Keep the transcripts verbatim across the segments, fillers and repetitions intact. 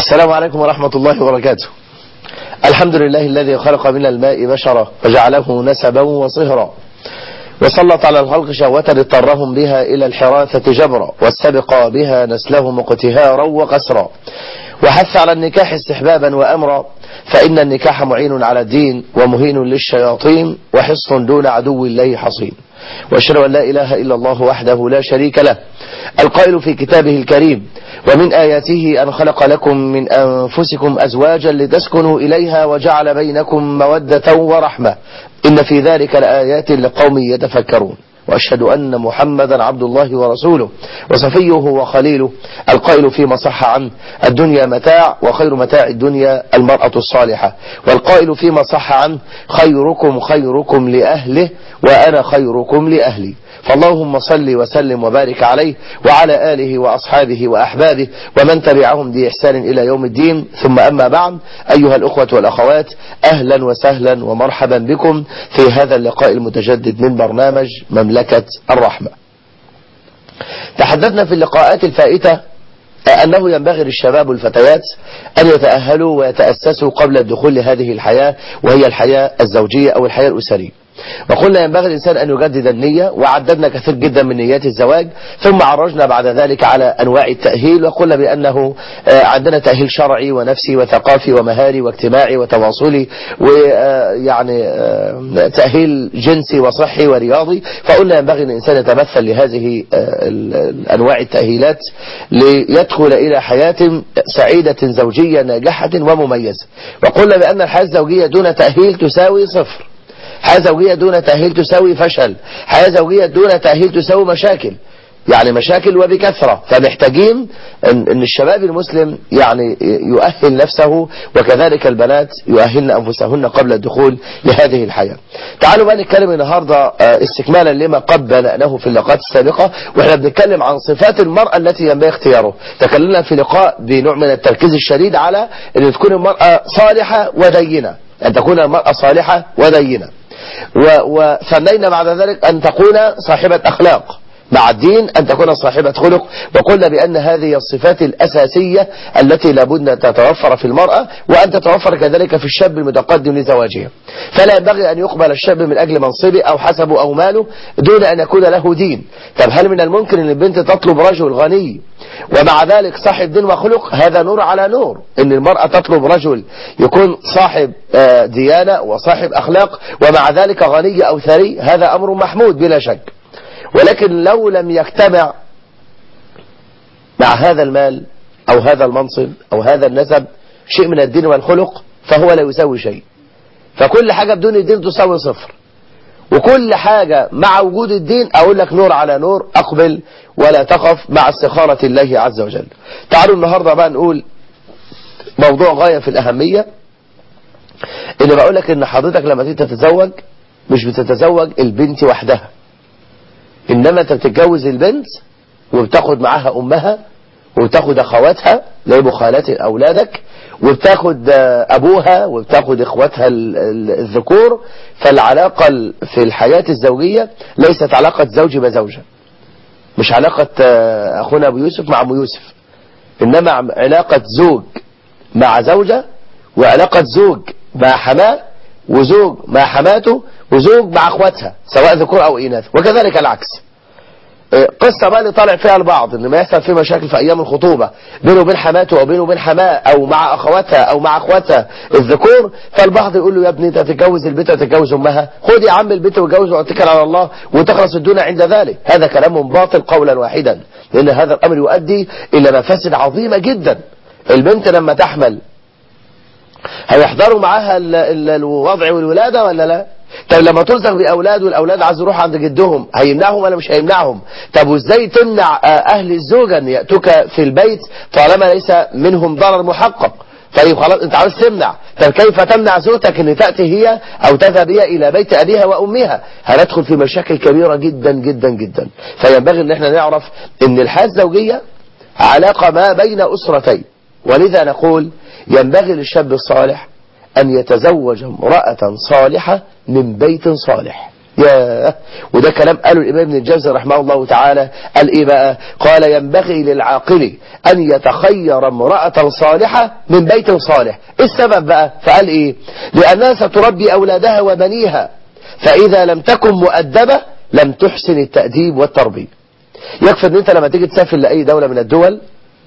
السلام عليكم ورحمة الله وبركاته. الحمد لله الذي خلق من الماء بشرا وجعله نسبا وصهرا، وسلط على الخلق شهوة اضطرهم بها إلى الحراثة جبرا، واستبقى بها نسلهم اقتهارا وقسرا، وحث على النكاح استحبابا وأمرا، فإن النكاح معين على الدين ومهين للشياطين، وحصن دون عدو الله حصين. وأشهد أن لا إله إلا الله وحده لا شريك له، القائل في كتابه الكريم: ومن آياته أن خلق لكم من أنفسكم أزواجا لتسكنوا إليها وجعل بينكم مودة ورحمة، إن في ذلك لآيات لقوم يتفكرون. وأشهد أن محمدا عبد الله ورسوله وصفيه وخليله، القائل فيما صح عنه: الدنيا متاع وخير متاع الدنيا المرأة الصالحة، والقائل فيما صح عنه: خيركم خيركم لأهله وأنا خيركم لأهلي. فاللهم صل وسلم وبارك عليه وعلى آله وأصحابه وأحبابه ومن تبعهم بإحسان إلى يوم الدين، ثم أما بعد. أيها الأخوة والأخوات، أهلا وسهلا ومرحبا بكم في هذا اللقاء المتجدد من برنامج مملكة الرحمة. تحدثنا في اللقاءات الفائتة أنه ينبغي للشباب والفتيات أن يتأهلوا ويتأسسوا قبل الدخول لهذه الحياة، وهي الحياة الزوجية أو الحياة الأسرية. وقلنا ينبغي الإنسان أن يجدد النية، وعددنا كثير جدا من نيات الزواج، ثم عرجنا بعد ذلك على أنواع التأهيل، وقلنا بأنه عندنا تأهيل شرعي ونفسي وثقافي ومهاري واجتماعي وتواصلي، ويعني تأهيل جنسي وصحي ورياضي. فقلنا ينبغي أن الإنسان يتمثل لهذه أنواع التأهيلات ليدخل إلى حياة سعيدة زوجية ناجحة ومميزة. وقلنا بأن الحياة الزوجية دون تأهيل تساوي صفر، حياة زوجية دون تأهيل تساوي فشل، حياة زوجية دون تأهيل تساوي مشاكل، يعني مشاكل وبكثرة. فمحتاجين ان, إن الشباب المسلم يعني يؤهل نفسه، وكذلك البنات يؤهلن أنفسهن قبل الدخول لهذه الحياة. تعالوا بقى نتكلم النهاردة استكمالا لما قد بدأناه في اللقاءات السابقة، واحنا بنتكلم عن صفات المرأة التي ينبغي اختياره. تكلمنا في لقاء بنوع من التركيز الشديد على ان تكون المرأة صالحة ودينة، أن تكون المرأة صالحة ودينة، وثنينا بعد ذلك أن تكون صاحبة أخلاق مع الدين، أن تكون صاحبة خلق. وقلنا بأن هذه الصفات الأساسية التي لابد أن تتوفر في المرأة، وأن تتوفر كذلك في الشاب المتقدم لزواجها. فلا ينبغي أن يقبل الشاب من أجل منصبه أو حسبه أو ماله دون أن يكون له دين. طب هل من الممكن أن البنت تطلب رجل غني ومع ذلك صاحب دين وخلق؟ هذا نور على نور. أن المرأة تطلب رجل يكون صاحب ديانة وصاحب أخلاق ومع ذلك غني أو ثري، هذا أمر محمود بلا شك. ولكن لو لم يجتمع مع هذا المال أو هذا المنصب أو هذا النسب شيء من الدين والخلق، فهو لا يساوي شيء. فكل حاجة بدون الدين تساوي صفر، وكل حاجة مع وجود الدين أقول لك نور على نور، أقبل ولا تخف مع استخارة الله عز وجل. تعالوا النهاردة بقى نقول موضوع غاية في الأهمية، اللي بقول لك إن حضرتك لما تيجي تتزوج مش بتتزوج البنت وحدها، إنما أنت بتتجوز البنت وبتاخد معاها أمها وبتاخد أخواتها اللي هي خالات أولادك، وبتاخد أبوها وبتاخد إخواتها الذكور. فالعلاقة في الحياة الزوجية ليست علاقة زوج بزوجة، مش علاقة أخونا أبو يوسف مع أبو يوسف، إنما علاقة زوج مع زوجة، وعلاقة زوج مع حماه، وزوج مع حماته، وزوج مع اخواتها سواء ذكور او اناث، وكذلك العكس. قصة بقى اللي طالع فيها البعض ان ما يحصل فيه مشاكل في ايام الخطوبة بينه وبين حماته او بينه وبين حماه او مع اخواتها او مع اخواتها الذكور، فالبعض يقول له يا ابني انت تتجوز البنت وتتجوز امها، خد يا عم البنت وتجوز واتكل على الله وتخلص الدنيا عند ذلك. هذا كلام باطل قولا واحدا، لان هذا الامر يؤدي الى مفاسد عظيمة جدا. البنت لما تحمل هيحضروا معاها الوضع والولادة ولا لا؟ طب لما تلزق بأولاد والأولاد عايز يروح عند جدهم هيمنعهم ولا مش هيمنعهم؟ طب وازاي تمنع أهل الزوجة أن يأتوك في البيت طالما ليس منهم ضرر محقق؟ طيب خلاص انت عاوز تمنع، طب كيف تمنع زوجتك ان تأتي هي او تذهب هي الى بيت ابيها وامها؟ هندخل في مشاكل كبيرة جدا جدا جدا. فينبغي ان احنا نعرف ان الحياة الزوجية علاقة ما بين اسرتين، ولذا نقول ينبغي للشاب الصالح أن يتزوج امرأة صالحة من بيت صالح. يا وده كلام قاله الإمام ابن الجوزي رحمه الله تعالى. قال إيه بقى؟ قال ينبغي للعاقل أن يتخير امرأة صالحة من بيت صالح. إيه السبب بقى؟ فقال إيه؟ لأنها ستربي أولادها وبنيها، فإذا لم تكن مؤدبة لم تحسن التأديب والتربية. يكفي ان انت لما تيجي تسافر لأي دولة من الدول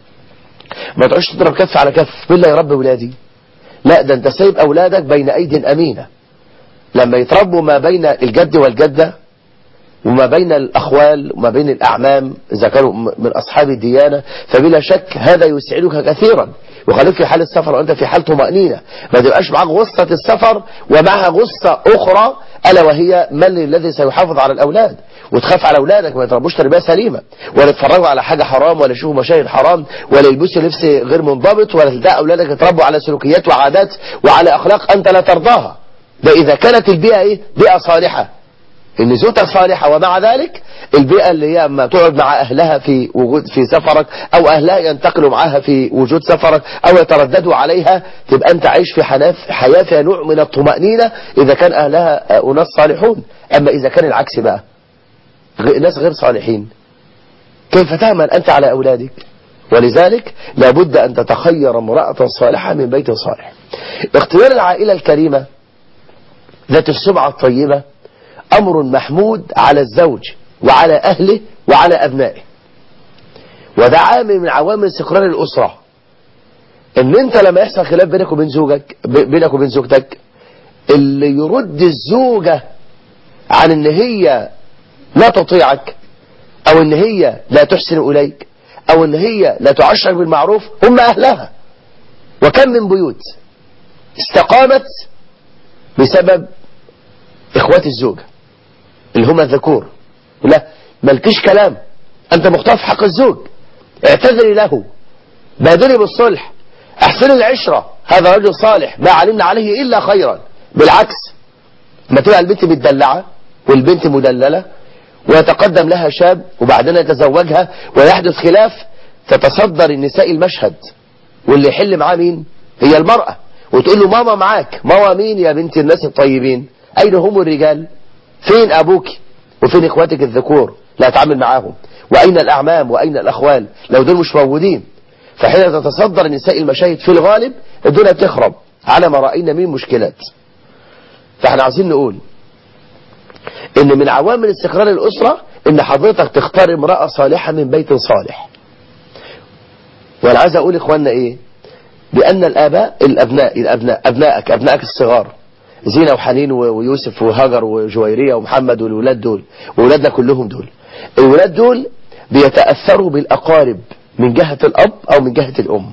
ما تقعدش تضرب كف على كف مين اللي يربي ولادي، لا ده انت سايب أولادك بين أيد أمينة، لما يتربوا ما بين الجد والجدة وما بين الأخوال وما بين الأعمام إذا كانوا من أصحاب الديانة، فبلا شك هذا يسعدك كثيرا ويخليك في حال السفر وأنت في حال طمأنينة، ما تبقاش معك غصة السفر ومعها غصة أخرى ألا وهي من الذي سيحافظ على الأولاد، وتخاف على أولادك ما يتربوش تربية سليمة ولا يتفرجوا على حاجة حرام ولا يشوفوا مشاهد حرام ولا يلبسوا لبس غير منضبط ولا تلقى أولادك يتربوا على سلوكيات وعادات وعلى أخلاق أنت لا ترضاها. ده إذا كانت البيئة إيه؟ بيئة صالحة، إن زوجتك صالحة ومع ذلك البيئة اللي هي أما تقعد مع أهلها في وجود في سفرك أو أهلها ينتقلوا معها في وجود سفرك أو يترددوا عليها، تبقى أنت عايش في حياة فيها نوع من الطمأنينة إذا كان أهلها أناس صالحون. أما إذا كان العكس بقى ناس غير صالحين كيف تأمن أنت على أولادك؟ ولذلك لابد أن تتخير امرأة صالحة من بيت صالح. اختيار العائلة الكريمة ذات السمعة الطيبة أمر محمود على الزوج وعلى أهله وعلى أبنائه، وده عامل من عوامل استقرار الأسرة. إن أنت لما يحصل خلاف بينك وبين زوجك بينك وبين زوجتك، اللي يرد الزوجة عن إن هي لا تطيعك أو إن هي لا تحسن إليك أو إن هي لا تعشرك بالمعروف هم أهلها. وكم من بيوت استقامت بسبب إخوات الزوجة اللي هم الذكور، لا ملكش كلام، أنت مخطئ في حق الزوج، اعتذري له، بادري بالصلح، احسن العشرة، هذا رجل صالح ما علمنا عليه إلا خيرا. بالعكس ما تبقى البنت متدلعة والبنت مدللة ويتقدم لها شاب وبعدين يتزوجها ويحدث خلاف، تتصدر النساء المشهد واللي يحل معاه مين؟ هي المرأة، وتقول له ماما معاك. ماما مين يا بنت الناس الطيبين؟ أين هم الرجال؟ فين أبوك وفين إخواتك الذكور؟ لا أتعامل معاهم. وأين الأعمام وأين الأخوال لو دول مش موجودين؟ فحين تتصدر النساء المشاهد في الغالب الدنيا بتخرب على ما رأينا من مشكلات. فاحنا عايزين نقول ان من عوامل استقرار الأسرة ان حضرتك تختار امرأة صالحة من بيت صالح. وانا عايز اقول اخواننا ايه؟ بان الاباء الابناء الابناء ابنائك ابنائك الصغار زينة وحنين ويوسف وهاجر وجويرية ومحمد والولاد دول وولادنا كلهم دول، الولاد دول بيتأثروا بالأقارب من جهة الأب أو من جهة الأم،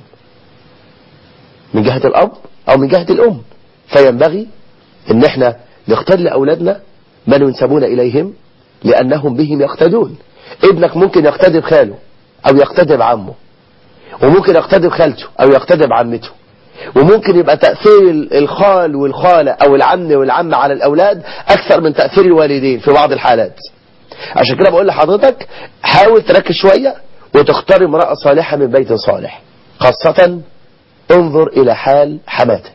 من جهة الأب أو من جهة الأم. فينبغي ان احنا نختار لأولادنا من ينسبون إليهم لأنهم بهم يقتدون. ابنك ممكن يقتدي بخاله أو يقتدي بعمه، وممكن يقتدي بخالته أو يقتدي بعمته، وممكن يبقى تأثير الخال والخالة أو العم والعم على الأولاد أكثر من تأثير الوالدين في بعض الحالات. عشان كده بقول لحضرتك حاول تركز شوية وتختار امرأة صالحة من بيت صالح. خاصة انظر إلى حال حماتك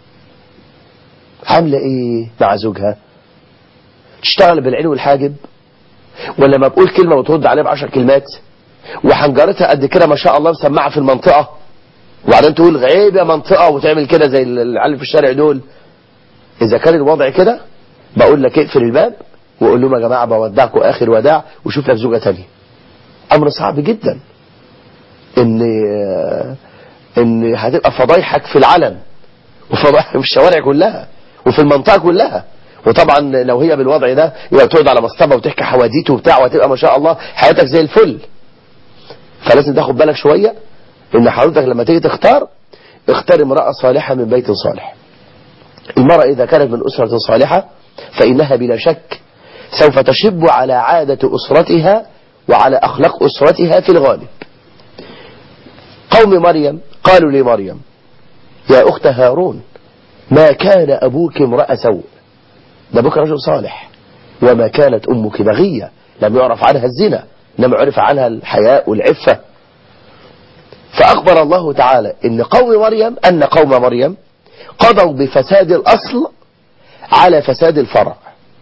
عاملة إيه مع زوجها، تشتغل بالعين والحاجب ولا ما بقول كلمة وترد عليها بعشر كلمات، وحنجرتها قد كده ما شاء الله مسمعة في المنطقة، وبعدين تقول عيب يا منطقة وتعمل كده زي العيال في الشارع دول. إذا كان الوضع كده بقول لك اقفل الباب وقول لهم يا جماعة بودعكم آخر وداع وشوف لك زوجة تانية. أمر صعب جدا إن إن هتبقى فضايحك في العلن وفضايحك في الشوارع كلها وفي المنطقة كلها. وطبعا لو هي بالوضع ده يبقى بتقعد على مصطبة وتحكي حواديت وبتاع وهتبقى ما شاء الله حياتك زي الفل. فلازم تاخد بالك شوية ان حضرتك لما تيجي تختار اختار امرأة صالحة من بيت صالح. المرأة إذا كانت من أسرة صالحة فإنها بلا شك سوف تشب على عادة أسرتها وعلى أخلاق أسرتها في الغالب. قوم مريم قالوا لمريم يا أخت هارون ما كان أبوك امرأ سوء، ده أبوك رجل صالح، وما كانت أمك بغية، لم يعرف عنها الزنا لم يعرف عنها الحياء والعفة. فأخبر الله تعالى إن قوم مريم أن قوم مريم قضوا بفساد الأصل على فساد الفرع.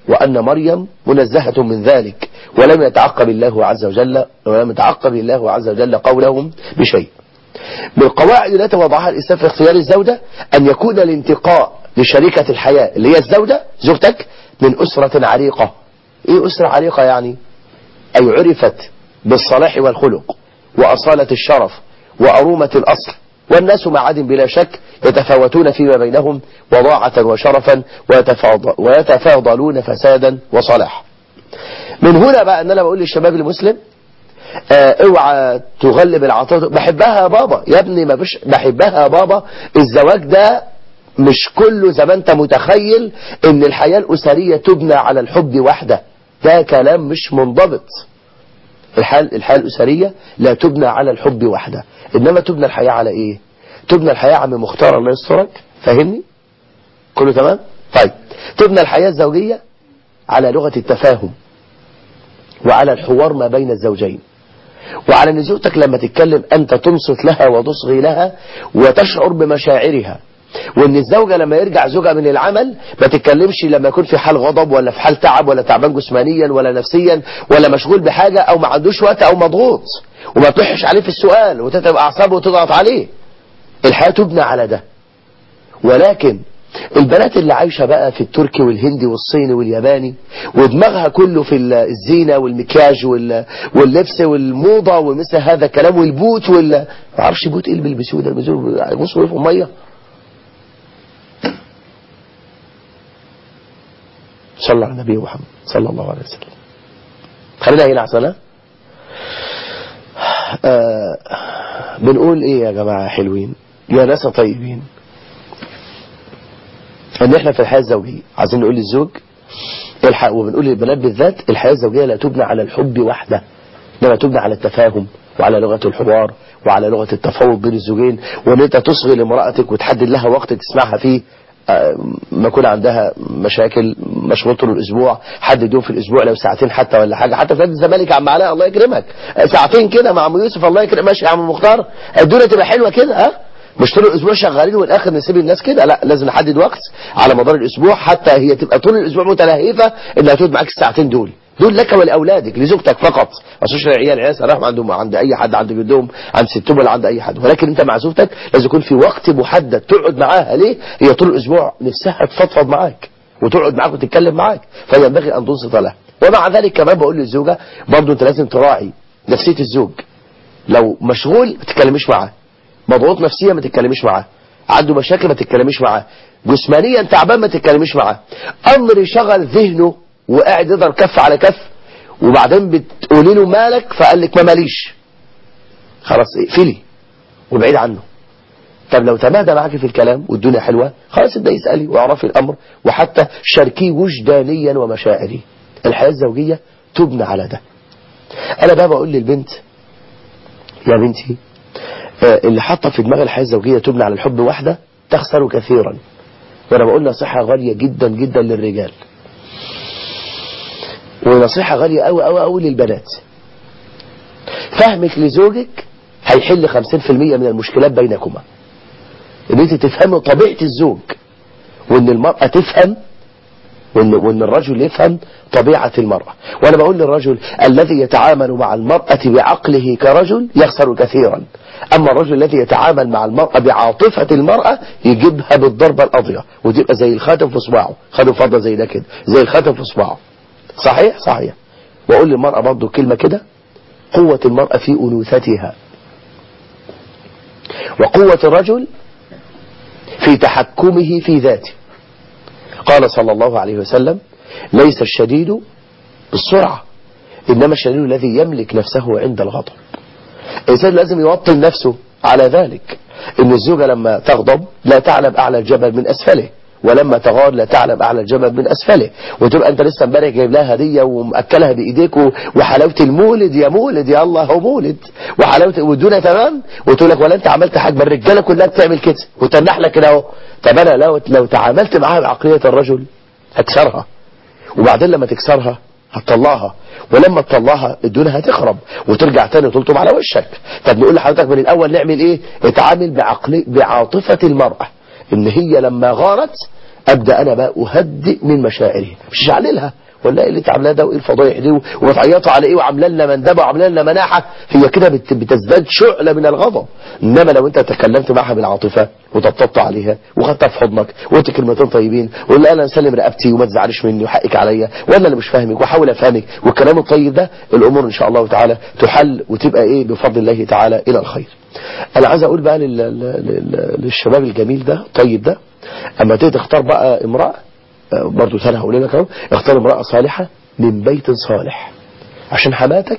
وأن مريم منزهة من ذلك، ولم يتعقب الله عز وجل ولم يتعقب الله عز وجل قولهم بشيء. من القواعد التي وضعها الإسلام في اختيار الزوجة أن يكون الانتقاء لشريكة الحياة اللي هي الزوجة زوجتك من أسرة عريقة. إيه أسرة عريقة يعني؟ أي عرفت بالصلاح والخلق وأصالة الشرف وأرومة الأصل، والناس معادن بلا شك يتفاوتون فيما بينهم وضاعة وشرفا ويتفاضلون فسادا وصلاح. من هنا بقى أن أنا بقول للشباب المسلم اه اوعى تغلب العاطفة. بحبها يا بابا يا ابني، ما بش بحبها يا بابا. الزواج ده مش كله زي ما انت متخيل ان الحياة الأسرية تبنى على الحب وحده. ده كلام مش منضبط. الحياة الحياة الأسرية لا تبنى على الحب وحده، إنما تبنى الحياة على إيه؟ تبنى الحياة عم مختار الله يسترك، فاهمني؟ كله تمام؟ طيب تبنى الحياة الزوجية على لغة التفاهم وعلى الحوار ما بين الزوجين، وعلى ان زوجتك لما تتكلم أنت تنصت لها وتصغي لها وتشعر بمشاعرها، وان الزوجة لما يرجع زوجها من العمل ما تتكلمش لما يكون في حال غضب ولا في حال تعب ولا تعبان جسمانيا ولا نفسيا ولا مشغول بحاجة او ما عندوش وقت او مضغوط، وما تلحش عليه في السؤال وتتعب اعصابه وتضغط عليه. الحياة تبنى على ده. ولكن البنات اللي عايشة بقى في التركي والهندي والصيني والياباني ودماغها كله في الزينة والمكياج واللبس والموضة ومثل هذا الكلام والبوت ولا ما اعرفش بوت ايه اللي بيلبسوه ده، بيلبسوه في الميه. صلى على النبي محمد صلى الله عليه وسلم. خلينا هنا عسنا. آه بنقول ايه يا جماعة حلوين يا ناس طيبين، ان احنا في الحياة الزوجية عايزين نقول للزوج الحق، وبنقول للبنات بالذات الحياة الزوجية لا تبنى على الحب وحده، انما تبنى على التفاهم وعلى لغة الحوار وعلى لغة التفاوض بين الزوجين، وان انت تصغي لمرأتك وتحدد لها وقت تسمعها فيه ما يكون عندها مشاكل مشغول طول الاسبوع، حدد يوم في الاسبوع لو ساعتين حتى ولا حاجه. حتى في نادي الزمالك يا عم علاء الله يكرمك ساعتين كده مع عم يوسف الله يكرمك، ماشي يا عم مختار، الدنيا تبقى حلوه كده. ها مش طول الاسبوع شغالين والاخر نسيب الناس كده، لا لازم نحدد وقت على مدار الاسبوع حتى هي تبقى طول الاسبوع متلهفه انها تقعد معاك الساعتين دول دول لك ولأولادك لزوجتك فقط. اصل العيال العيال صراحه عندهم عند اي حد، عند جدهم عند ستهم ولا عند اي حد، ولكن انت مع زوجتك لازم يكون في وقت محدد تقعد معاها. ليه؟ هي طول الاسبوع نفسها تفضفض معاك وتقعد معاك وتتكلم معاك، فينبغي ان تنصت لها. ومع ذلك كمان بقول للزوجه برضه انت لازم تراعي نفسيه الزوج. لو مشغول ما تتكلميش معاه، مضغوط نفسيا ما تتكلميش معاه، عنده مشاكل ما تتكلميش معاه، جسمانيا تعبان ما تتكلميش معاه. امر شغل ذهنه وقاعد يضرب كف على كف وبعدين بتقولي له مالك فقال لك ما ماليش، خلاص اقفلي وابعد عنه. طب لو تمادى معاك في الكلام والدنيا حلوه خلاص ابدا اسالي واعرفي الامر وحتى شاركيه وجدانيا ومشاعري. الحياه الزوجيه تبنى على ده. انا بقى بقول للبنت يا بنتي اللي حاطه في دماغ الحياه الزوجيه تبنى على الحب وحده تخسر كثيرا. وانا بقول نصيحه غاليه جدا جدا للرجال ونصيحة غالية قوي قوي قوي للبنات. فهمك لزوجك هيحل خمسين في المية من المشكلات بينكما. ان انت تفهمي طبيعة الزوج، وان المرأة تفهم، وان, وإن الرجل يفهم طبيعة المرأة. وانا بقول للرجل الذي يتعامل مع المرأة بعقله كرجل يخسر كثيرا، اما الرجل الذي يتعامل مع المرأة بعاطفة المرأة يجيبها بالضربة القاضية وتبقى زي الخاتم في صباعه، خاتم فضة زي ده كده زي الخاتم في صباعه. صحيح صحيح. واقول للمرأة برضو كلمة كده، قوة المرأة في أنوثتها، وقوة الرجل في تحكمه في ذاته. قال صلى الله عليه وسلم ليس الشديد بالسرعة إنما الشديد الذي يملك نفسه عند الغضب. الإنسان لازم يوطن نفسه على ذلك، إن الزوجة لما تغضب لا تعلم أعلى الجبل من أسفله، ولما تغار لا تعلم أعلى الجبل من أسفله. وتبقى أنت لسه امبارح جايب لها هدية ومأكلها بإيديك وحلاوة المولد يا مولد يا الله هو مولد وحلاوة والدنيا تمام، وتقول لك ولا أنت عملت حاجة؟ الرجالة كلها بتعمل كده وتنح لك كده أهو. طب أنا لو لو تعاملت معاها بعقلية الرجل هكسرها، وبعدين لما تكسرها هتطلعها، ولما تطلعها الدنيا هتخرب وترجع تاني وتلطم على وشك. طب نقول لحضرتك من الأول نعمل إيه؟ اتعامل بعقل بعاطفة المرأة، إن هي لما غارت ابدا انا بقى اهدئ من مشاعره، مش اعللها ولا ايه اللي انت عاملاه ده وايه الفضايح دي وبتعيطوا على ايه وعامله لنا مندبه وعامله لنا مناحه، هي كده بت- بتزداد شعله من الغضب. انما لو انت تكلمت معها بالعاطفه وطبطبت عليها وخدتها في حضنك وقلت كلمتين طيبين وقلت انا مسلم رقبتي وما تزعلش مني وحقك عليا وانا اللي مش فاهمك واحاول افهمك والكلام الطيب ده، الامور ان شاء الله تعالى تحل وتبقى ايه بفضل الله تعالى الى الخير. انا عايز اقول بقى لل- لل- للشباب الجميل ده الطيب ده، اما تيجي تختار بقى امراه، برضو ثاني هقول لك اهو، اختار امرأة صالحة من بيت صالح، عشان حماتك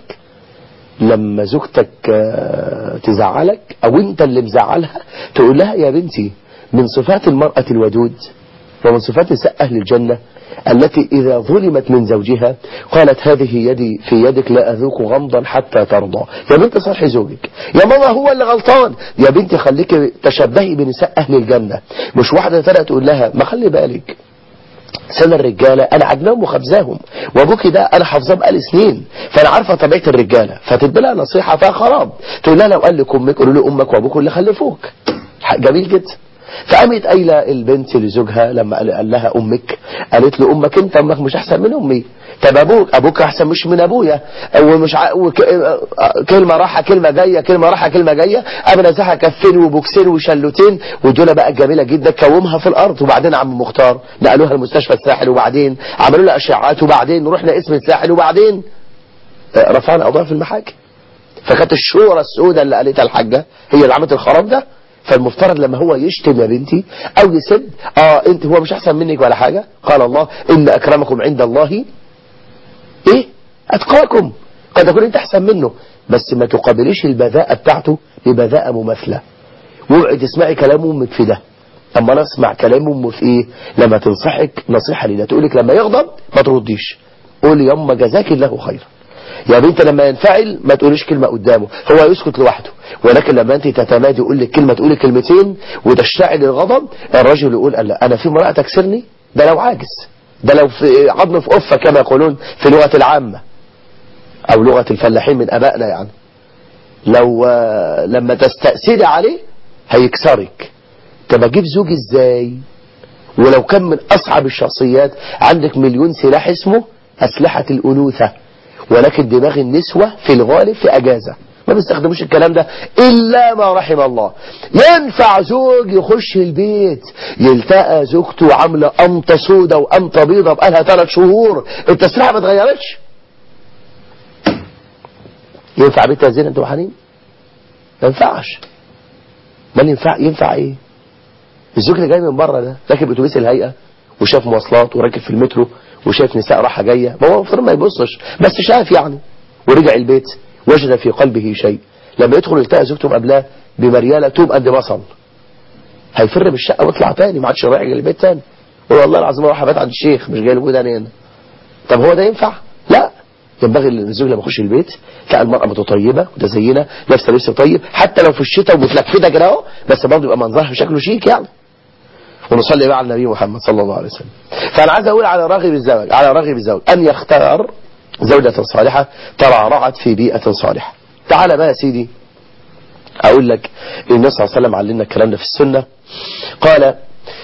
لما زوجتك آه، تزعلك او انت اللي مزعلها تقول لها يا بنتي من صفات المرأة الودود ومن صفات نساء اهل الجنة التي اذا ظلمت من زوجها قالت هذه يدي في يدك لا اذوق غمضا حتى ترضى. يا بنت صالحي زوجك، يا ماما هو اللي غلطان، يا بنتي خليك تشبهي بنساء اهل الجنة. مش واحدة ثانية تقول لها ما خلي بالك سنة الرجالة أنا عجناهم وخبزاهم وأبوكي ده أنا حافظاه بقالي سنين فأنا عارفة طبيعة الرجالة، فتدي لها نصيحة فيها خراب، تقول لها لو قال لك أمك قولوا له أمك وأبوك اللي خلفوك. جميل جدا. فقامت قايله البنت لزوجها لما قال قال لها أمك، قالت له أمك أنت أمك مش أحسن من أمي، طب أبوك أبوك أحسن مش من أبويا، ومش ع... وك... كلمة راحة كلمة جاية كلمة راحة كلمة جاية، قام نزعها كفين وبوكسين وشلوتين ودول بقى جميلة جدا كومها في الأرض. وبعدين عم مختار نقلوها المستشفى الساحل وبعدين عملوا لها أشعاعات وبعدين رحنا اسم الساحل وبعدين رفعنا قضايا في المحاكم. فكانت الشورى السوداء اللي قالتها الحاجة هي اللي عملت الخراب ده. فالمفترض لما هو يشتم يا بنتي او يسب اه انت هو مش احسن منك ولا حاجة، قال الله ان اكرمكم عند الله ايه اتقاكم، قد تكون انت احسن منه بس ما تقابليش البذاءة بتاعته ببذاءة مماثلة. واوعي تسمعي كلام امك في ده، اما انا اسمع كلام امه في ايه لما تنصحك نصيحة لنا تقولك لما يغضب ما ترديش، قولي يما جزاك الله خيرا. يا بنت لما ينفعل ما تقوليش كلمة قدامه هو يسكت لوحده، ولكن لما انت تتمادي يقول لك كلمة تقولي كلمتين وتشتعل الغضب الرجل يقول لا انا في امرأة تكسرني، ده لو عاجز، ده لو في عظم في قفة كما يقولون في لغة العامة او لغة الفلاحين من ابائنا يعني، لو لما تستأسدي عليه هيكسرك. طب اجيب زوج ازاي ولو كان من اصعب الشخصيات؟ عندك مليون سلاح اسمه اسلحة الانوثة، ولكن دماغ النسوة في الغالب في اجازة ما بيستخدموش الكلام ده الا ما رحم الله. ينفع زوج يخش البيت يلتقى زوجته عاملة قمطة سودة وقمطة بيضة بقالها ثلاث شهور التسريحة ما اتغيرتش؟ ينفع بيتها زين انتوا حنين؟ ما ينفعش. ما ينفع ينفع ايه؟ الزوج اللي جاي من بره ده راكب اتوبيس الهيئة وشاف مواصلات وراكب في المترو وشاف نساء راحة جاية، ما هو المفروض ما يبصش بس شاف يعني، ورجع البيت وجد في قلبه شيء. لما يدخل يلتقى زوجته قبلها بمريالة توب قد بصل هيفر من الشقة ويطلع تاني ما عادش رايح البيت تاني، يقول والله العظيم اروح ابات عند الشيخ مش جاي لوجود انا هنا. طب هو ده ينفع؟ لا. ينبغي للزوج لما يخش البيت تلاقي المرأة متطيبة متزينة لابسه لبس طيب حتى لو في الشتاء ومتلفته كده اهو بس برضه يبقى منظرها شكله شيك يعني. ونصلي بقى على النبي محمد صلى الله عليه وسلم. فانا عايز اقول على راغب الزوج على راغب الزوج ان يختار زوجة صالحة ترعرعت في بيئة صالحة. تعال بقى يا سيدي اقول لك النبي صلى الله عليه وسلم علمنا الكلام ده في السنة، قال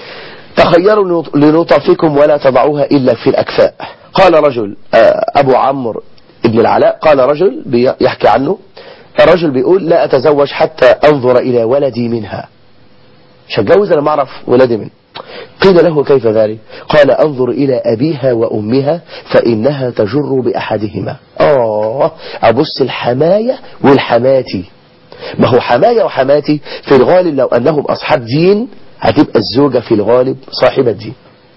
تخيروا لنطفكم ولا تضعوها الا في الاكفاء. قال رجل ابو عمرو ابن العلاء قال رجل يحكي عنه الرجل بيقول لا اتزوج حتى انظر الى ولدي منها، مش هتجوز انا ما اعرف ولادي منه. قيل له كيف ذلك؟ قال انظر الى ابيها وامها فانها تجر باحدهما. اه ابص الحماية والحماتي، ما هو حماية وحماتي في الغالب لو انهم اصحاب دين هتبقى الزوجة في الغالب صاحبة دين.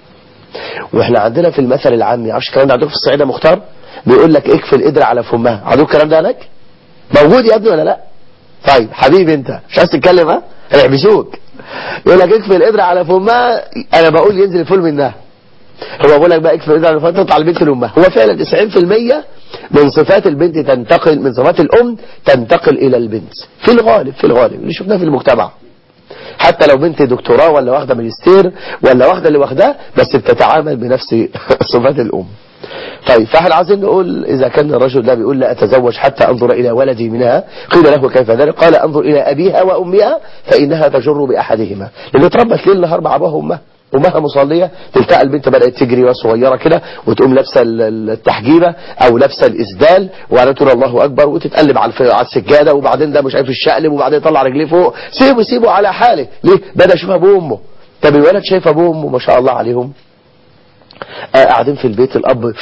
واحنا عندنا في المثل العامي عارفش الكلام ده عندكم في الصعيدة مختار بيقول لك اكفي القدرة على فمها، عندكم الكلام ده هناك موجود يا ابني ولا لا؟ طيب حبيبي انت مش عايز تتكلم ها هيحبسوك. يقول لك اكفي القدرة على فمها، انا بقول ينزل الفول منها، هو بقول لك بقى اكفي القدرة على فمها تطلع البنت لامها. هو فعلا تسعين في المية من صفات البنت تنتقل من صفات الام تنتقل الى البنت في الغالب في الغالب اللي شفناه في المجتمع، حتى لو بنت دكتوراه ولا واخده ماجستير ولا واخده اللي واخداه بس بتتعامل بنفس صفات الام. طيب فاحنا عايزين نقول اذا كان الرجل ده بيقول لا اتزوج حتى انظر الى ولدي منها، قيل له كيف ذلك؟ قال انظر الى ابيها وامها فانها تجر باحدهما، لان اتربت ليل نهار مع ابوها وامها، امها مصليه، تلتقى البنت بدات تجري وصغيره كده وتقوم لابسه التحجيبه او لابسه الاسدال وبعدين تقول الله اكبر وتتقلب على على السجاده وبعدين ده مش عارف الشقلب وبعدين يطلع رجليه فوق. سيبه سيبه على حاله. ليه؟ بدا يشوف ابوه وامه. طب الولد شايف ابوه وامه ما شاء الله عليهم آه قاعدين في البيت، الاب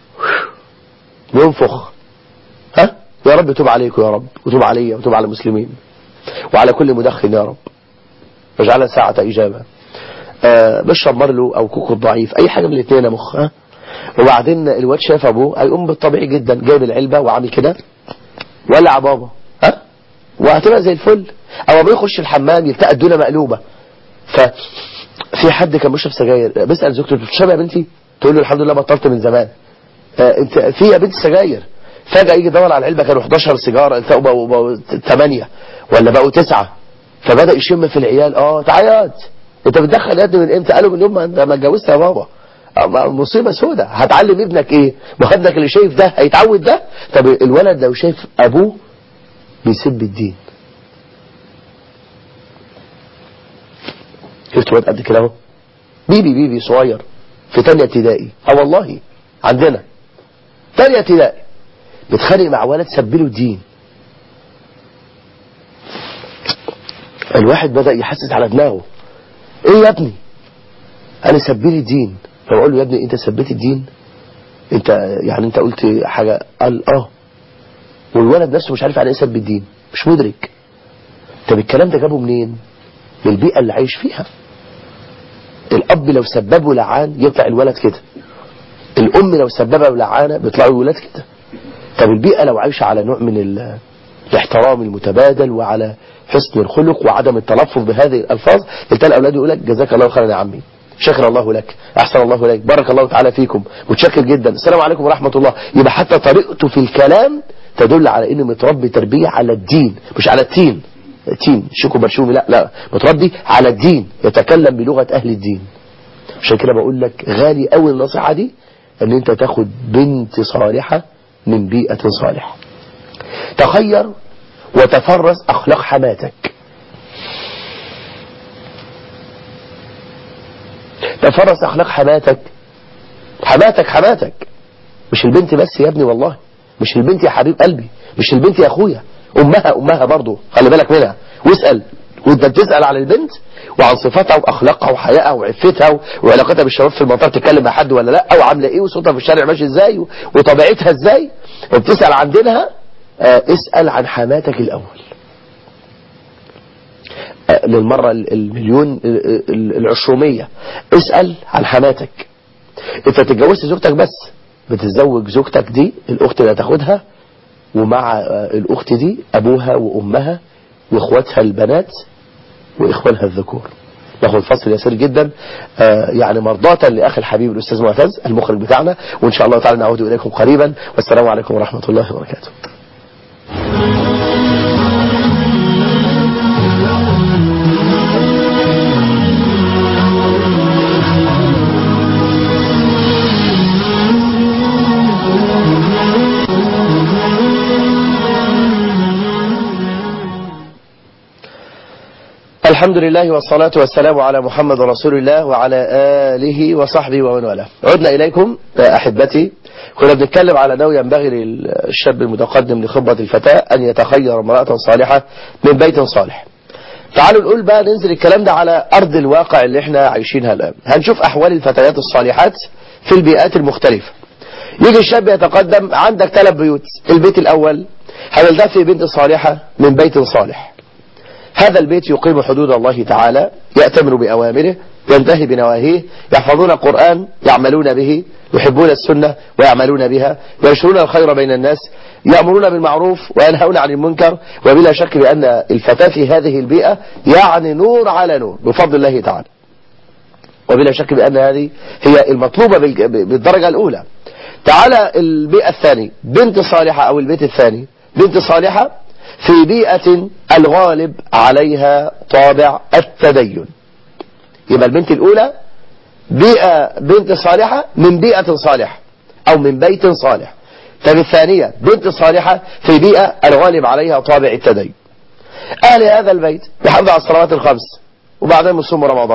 ينفخ ها يا رب توب عليكم يا رب وتوب عليا وتوب على المسلمين وعلى كل مدخن يا رب واجعلها ساعة إجابة. آه بشرب مرلو أو كوكو ضعيف أي حاجة من الاثنين يا مخ. ها وبعدين الواد شاف أبوه هيقوم بالطبيعي جدا جايب العلبة وعامل كده ولع بابا ها وهتبقى زي الفل. أو أبوه يخش الحمام يلتقى الدنيا مقلوبة. ففي حد كان بيشرب سجاير بيسأل زوجته بتشرب يا بنتي؟ تقول له الحمد لله بطلت من زمان. آه انت في يا بنتي سجاير. فجأة يجي يدور على العلبة كانوا احداشر سيجارة انت بقوا ثمانية ولا بقوا تسعة. فبدأ يشم في العيال. اه تعيط انت بتدخل يد من امتى؟ قالوا من يوم ما اتجوزت يا بابا. مصيبة سودة. هتعلم ابنك ايه؟ ما ابنك اللي شايف ده هيتعود ده. طب الولد لو شايف ابوه بيسب الدين، شفت واد قد كده اهو بيبي بيبي صغير في تانية ابتدائي. اه والله عندنا تانية ابتدائي بتخانق مع ولد سبله الدين. الواحد بدأ يحسس على دماغه ايه يا ابني؟ انا سبيلي الدين. فبقول له يا ابني انت سبيت الدين؟ انت يعني انت قلت حاجة؟ قال اه. والولد نفسه مش عارف يعني ايه سب الدين، مش مدرك. طب الكلام ده جابه منين؟ من البيئة اللي عايش فيها. الاب لو سببه لعان يطلع الولد كده، الام لو سببها لعانة بيطلعوا الولاد كده. طب البيئة لو عايشة على نوع من الاحترام المتبادل وعلى حسن الخلق وعدم التلفظ بهذه الألفاظ، تلقى الأولاد يقول لك جزاك الله خيرا يا عمي، شكر الله لك، أحسن الله لك، بارك الله تعالى فيكم، متشكر جدا، السلام عليكم ورحمة الله. يبقى حتى طريقته في الكلام تدل على إنه متربي تربية على الدين مش على التين. تين شيكو برشومي لا لا، متربي على الدين، يتكلم بلغة أهل الدين. عشان كده بقول لك غالي قوي النصيحة دي، ان انت تاخد بنت صالحة من بيئة صالحة. تخير وتفرس اخلاق حماتك. تفرس اخلاق حماتك. حماتك حماتك مش البنت بس يا ابني، والله مش البنت يا حبيب قلبي، مش البنت يا اخويا، امها امها برضو خلي بالك منها. واسأل وانت بتسأل على البنت وعن صفاتها واخلاقها وحيائها وعفتها وعلاقتها بالشباب في المنطقه، تتكلم مع حد ولا لا، وعامله ايه، وصوتها في الشارع ماشي ازاي، وطبيعتها ازاي. وبتسأل عن دينها. اه اسأل عن حماتك الاول. اه للمرة المليون العشرمية اسأل عن حماتك. انت تتجوزت زوجتك بس، بتتزوج زوجتك دي الاخت اللي هتاخدها، ومع اه الاخت دي ابوها وامها واخواتها البنات واخوانها الذكور. ناخد فصل يسير جدا آه يعني مرضاة لاخي الحبيب الاستاذ معتز المخرج بتاعنا، وان شاء الله تعالى نعود اليكم قريبا، والسلام عليكم ورحمة الله وبركاته. الحمد لله والصلاة والسلام على محمد رسول الله وعلى آله وصحبه ومن والاه. عدنا إليكم أحبتي. كنا بنتكلم على أنه ينبغي للشاب المتقدم لخطبة الفتاة أن يتخير امرأة صالحة من بيت صالح. تعالوا نقول بقى ننزل الكلام ده على أرض الواقع اللي احنا عايشينها الآن. هنشوف أحوال الفتيات الصالحات في البيئات المختلفة. يجي الشاب يتقدم، عندك ثلاث بيوت. البيت الأول هل في بنت صالحة من بيت صالح. هذا البيت يقيم حدود الله تعالى، يأتمر بأوامره، ينتهي بنواهيه، يحفظون القرآن، يعملون به، يحبون السنة ويعملون بها، ينشرون الخير بين الناس، يأمرون بالمعروف وينهون عن المنكر. وبلا شك بأن الفتاة في هذه البيئة يعني نور على نور بفضل الله تعالى. وبلا شك بأن هذه هي المطلوبة بالدرجة الأولى. تعالى البيئة الثانية، بنت صالحة أو البيت الثاني بنت صالحة في بيئة الغالب عليها طابع التدين. يبقى البنت الأولى بيئة بنت صالحة من بيئة صالحة أو من بيت صالح. طب الثانية بنت صالحة في بيئة الغالب عليها طابع التدين. أهل هذا البيت يحافظوا على الصلوات الخمس وبعدين يصوموا رمضان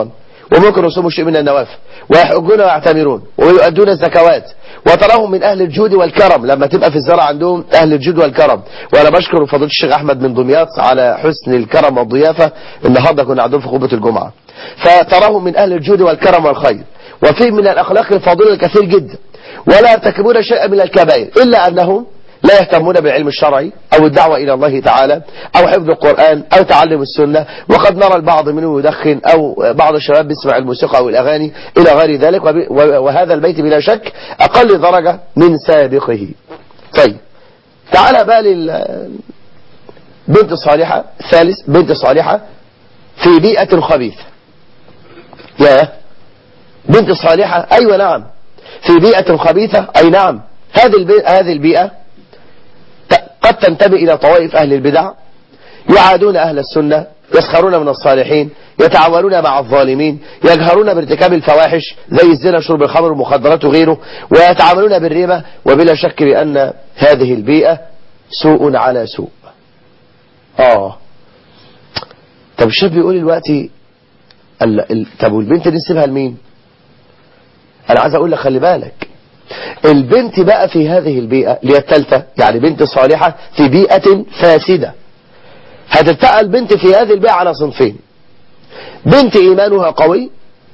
وممكن يصوموا شيء من النوافل ويحجون ويعتمرون ويؤدون الزكوات، وتراهم من أهل الجود والكرم لما تبقى في الزرع عندهم أهل الجود والكرم. وأنا بشكر فضيلة الشيخ أحمد من دمياط على حسن الكرم والضيافة، النهارده كنا عندهم في خطبة الجمعة. فتراهم من أهل الجود والكرم والخير، وفيه من الأخلاق الفاضلة الكثير جدا، ولا يرتكبون شيئا من الكبائر إلا أنهم لا يهتمون بالعلم الشرعي أو الدعوة إلى الله تعالى أو حفظ القرآن أو تعلم السنة. وقد نرى البعض منهم يدخن أو بعض الشباب بيسمع الموسيقى أو الأغاني إلى غير ذلك، وهذا البيت بلا شك أقل درجة من سابقه. طيب تعالى بقى للبنت الصالحة. ثالث، بنت صالحة في بيئة خبيثة. يا بنت صالحة، أيوة نعم، في بيئة خبيثة، أي نعم. هذه هذه البيئة قد تنتمي إلى طوائف أهل البدع، يعادون أهل السنة، يسخرون من الصالحين، يتعاونون مع الظالمين، يجهرون بارتكاب الفواحش زي الزنا، شرب الخمر والمخدرات وغيره، ويتعاملون بالربا. وبلا شك بأن هذه البيئة سوء على سوء. آه طب الشاب بيقول دلوقتي طب والبنت دي نسيبها لمين؟ أنا عايز أقول لك خلي بالك، البنت بقى في هذه البيئة اللي هي الثالثة، يعني بنت صالحة في بيئة فاسدة، هتلتقى البنت في هذه البيئة على صنفين: بنت إيمانها قوي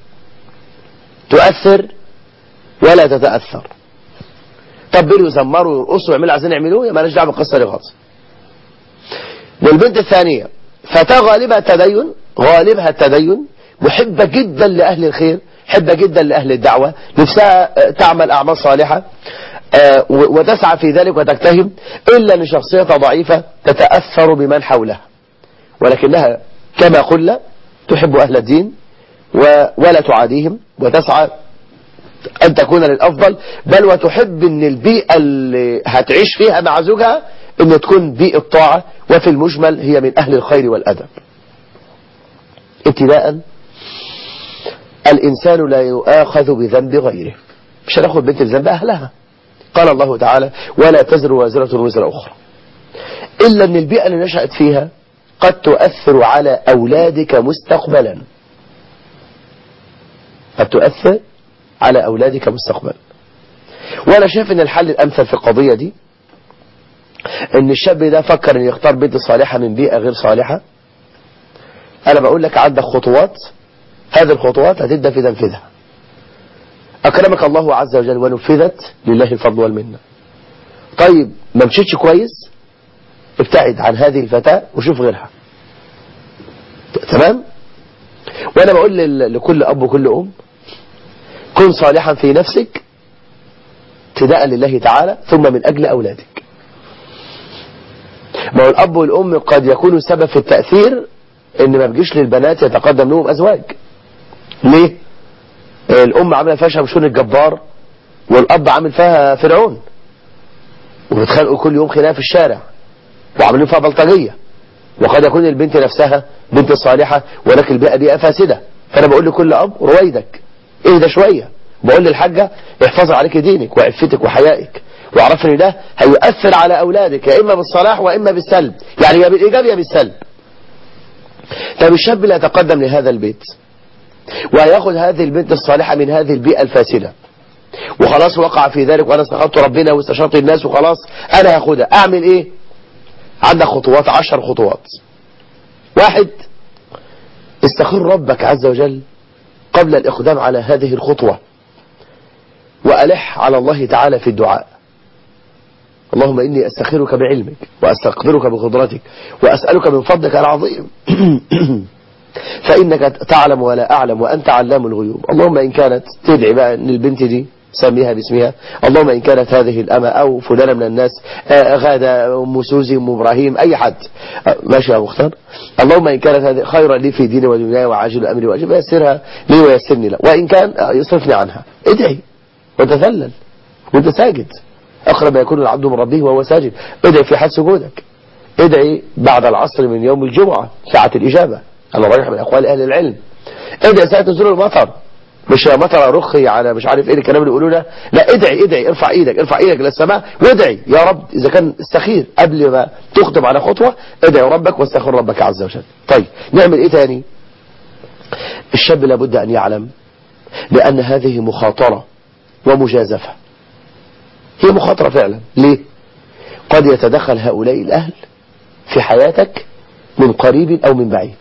تؤثر ولا تتأثر، طبلوا يزمروا يرقصوا يعملوا عايزين يعملوه، ما لناش دعوه بالقصة دي خالص. والبنت الثانية فتاة غالبها التدين، غالبها التدين، محبة جدا لأهل الخير، محبة جدا لأهل الدعوة، نفسها تعمل أعمال صالحة وتسعى في ذلك وتجتهد، إلا أن شخصيتها ضعيفة تتأثر بمن حولها، ولكنها كما قلنا تحب أهل الدين ولا تعاديهم، وتسعى أن تكون للأفضل، بل وتحب أن البيئة اللي هتعيش فيها مع زوجها أن تكون بيئة طاعة، وفي المجمل هي من أهل الخير والأدب. ابتداء الإنسان لا يؤاخذ بذنب غيره، مش هناخد بنت بذنب أهلها. قال الله تعالى: ولا تزر وازرة وزر أخرى، إلا أن البيئة اللي نشأت فيها قد تؤثر على أولادك مستقبلا، قد تؤثر على أولادك مستقبلا. وأنا شايف أن الحل الأمثل في القضية دي أن الشاب ده فكر أن يختار بنت صالحة من بيئة غير صالحة. أنا بقول لك عندك خطوات، هذه الخطوات هتبدأ في تنفيذها. أكرمك الله عز وجل ونفذت، لله الفضل والمنة. طيب ما مشيتش كويس، ابتعد عن هذه الفتاة وشوف غيرها. تمام؟ وأنا بقول لكل أب وكل أم: كن صالحا في نفسك ابتداء لله تعالى، ثم من أجل أولادك. ما هو الأب والأم قد يكونوا سبب في التأثير إن ما بيجيش للبنات يتقدم لهم أزواج. ليه؟ الأم عاملة فيها شمشون الجبار، والأب عامل فيها فرعون، وبتخانقوا كل يوم خناقة في الشارع، وعاملين فيها بلطجية. وقد يكون البنت نفسها بنت صالحة ولكن البيئة بيئة فاسدة. فأنا بقول لكل أب: رويدك، اهدى شوية. بقول للحاجة: احفظ عليك دينك وعفتك وحيائك، واعرف ان ده هيؤثر على أولادك يا إما بالصلاح وإما بالسلب، يعني يا بالإيجاب يا بالسلب. طب الشاب اللي يتقدم لهذا البيت ويأخذ هذه البنت الصالحة من هذه البيئة الفاسدة، وخلاص وقع في ذلك، وأنا استخرت ربنا واستشرت الناس وخلاص أنا هاخدها، أعمل إيه؟ عندك خطوات، عشر خطوات. واحد: استخر ربك عز وجل قبل الإقدام على هذه الخطوة، وألح على الله تعالى في الدعاء: اللهم إني أستخيرك بعلمك وأستقدرك بقدرتك وأسألك من فضلك العظيم فإنك تعلم ولا أعلم وأنت علام الغيوب. اللهم إن كانت، تدعي بقى أن البنت دي سميها باسمها، اللهم إن كانت هذه الأمة أو فلانة من الناس، غادة، أم سوزي، أم إبراهيم، أي حد، ماشي يا مختار، اللهم إن كانت هذه خيرا لي في ديني ودنياي وعاجل أمري وأجل يسرها لي ويسرني له، وإن كان يصرفني عنها. ادعي وتذلل وانت ساجد، أقرب ما يكون العبد من ربه وهو ساجد. ادعي في حال سجودك، ادعي بعد العصر من يوم الجمعة ساعة الإجابة على راجح من أقوال أهل العلم. ادعي ساعة نزول المطر، مش مطر رخي على مش عارف ايه الكلام اللي يقولوا ده، لا ادعي ادعي ارفع ايدك ارفع ايدك للسماء وادعي يا رب. اذا كان استخير قبل ما تقدم على خطوة، ادعي ربك واستخير ربك عز وجل. طيب نعمل ايه تاني؟ الشاب لابد أن يعلم بأن هذه مخاطرة ومجازفة. هي مخاطرة فعلا. ليه؟ قد يتدخل هؤلاء الأهل في حياتك من قريب أو من بعيد،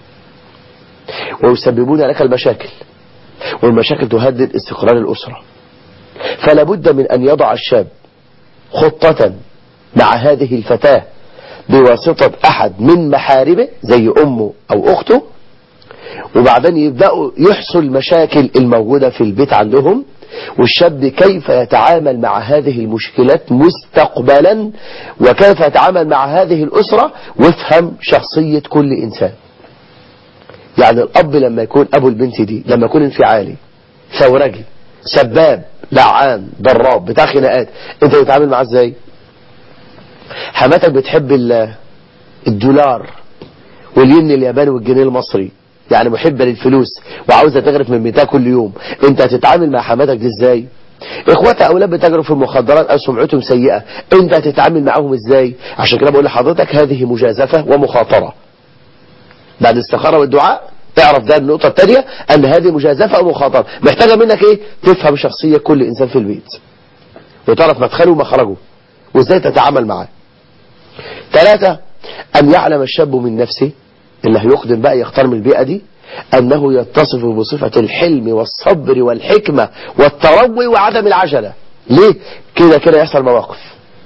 ويسببون لك المشاكل، والمشاكل تهدد استقرار الأسرة. فلا بد من أن يضع الشاب خطة مع هذه الفتاة بواسطة أحد من محارمه زي أمه أو أخته، وبعدين يبدأوا يحصل المشاكل الموجودة في البيت عندهم، والشاب كيف يتعامل مع هذه المشكلات مستقبلا، وكيف يتعامل مع هذه الأسرة، وافهم شخصية كل إنسان. يعني الأب لما يكون أبو البنت دي لما يكون انفعالي ثورجي سباب لعان ضراب بتاع خناقات، انت بتتعامل معاه ازاي؟ حماتك بتحب الدولار والين الياباني والجنيه المصري، يعني محبة للفلوس وعاوزة تغرف من بيتها كل يوم، انت هتتعامل مع حماتك دي ازاي؟ اخواتها اولاد بتجروا في المخدرات او سمعتهم سيئة، انت هتتعامل معاهم ازاي؟ عشان كده بقول لحضرتك هذه مجازفة ومخاطرة. بعد الاستخارة والدعاء تعرف ده النقطة الثانية، ان هذه مجازفة ومخاطرة محتاجة منك ايه؟ تفهم شخصية كل انسان في البيت، وتعرف مدخله ومخرجه وازاي تتعامل معاه. ثلاثة، ان يعلم الشاب من نفسه اللي هيقدم بقى يختار من البيئة دي أنه يتصف بصفة الحلم والصبر والحكمة والتروي وعدم العجلة. ليه؟ كده كده يحصل مواقف.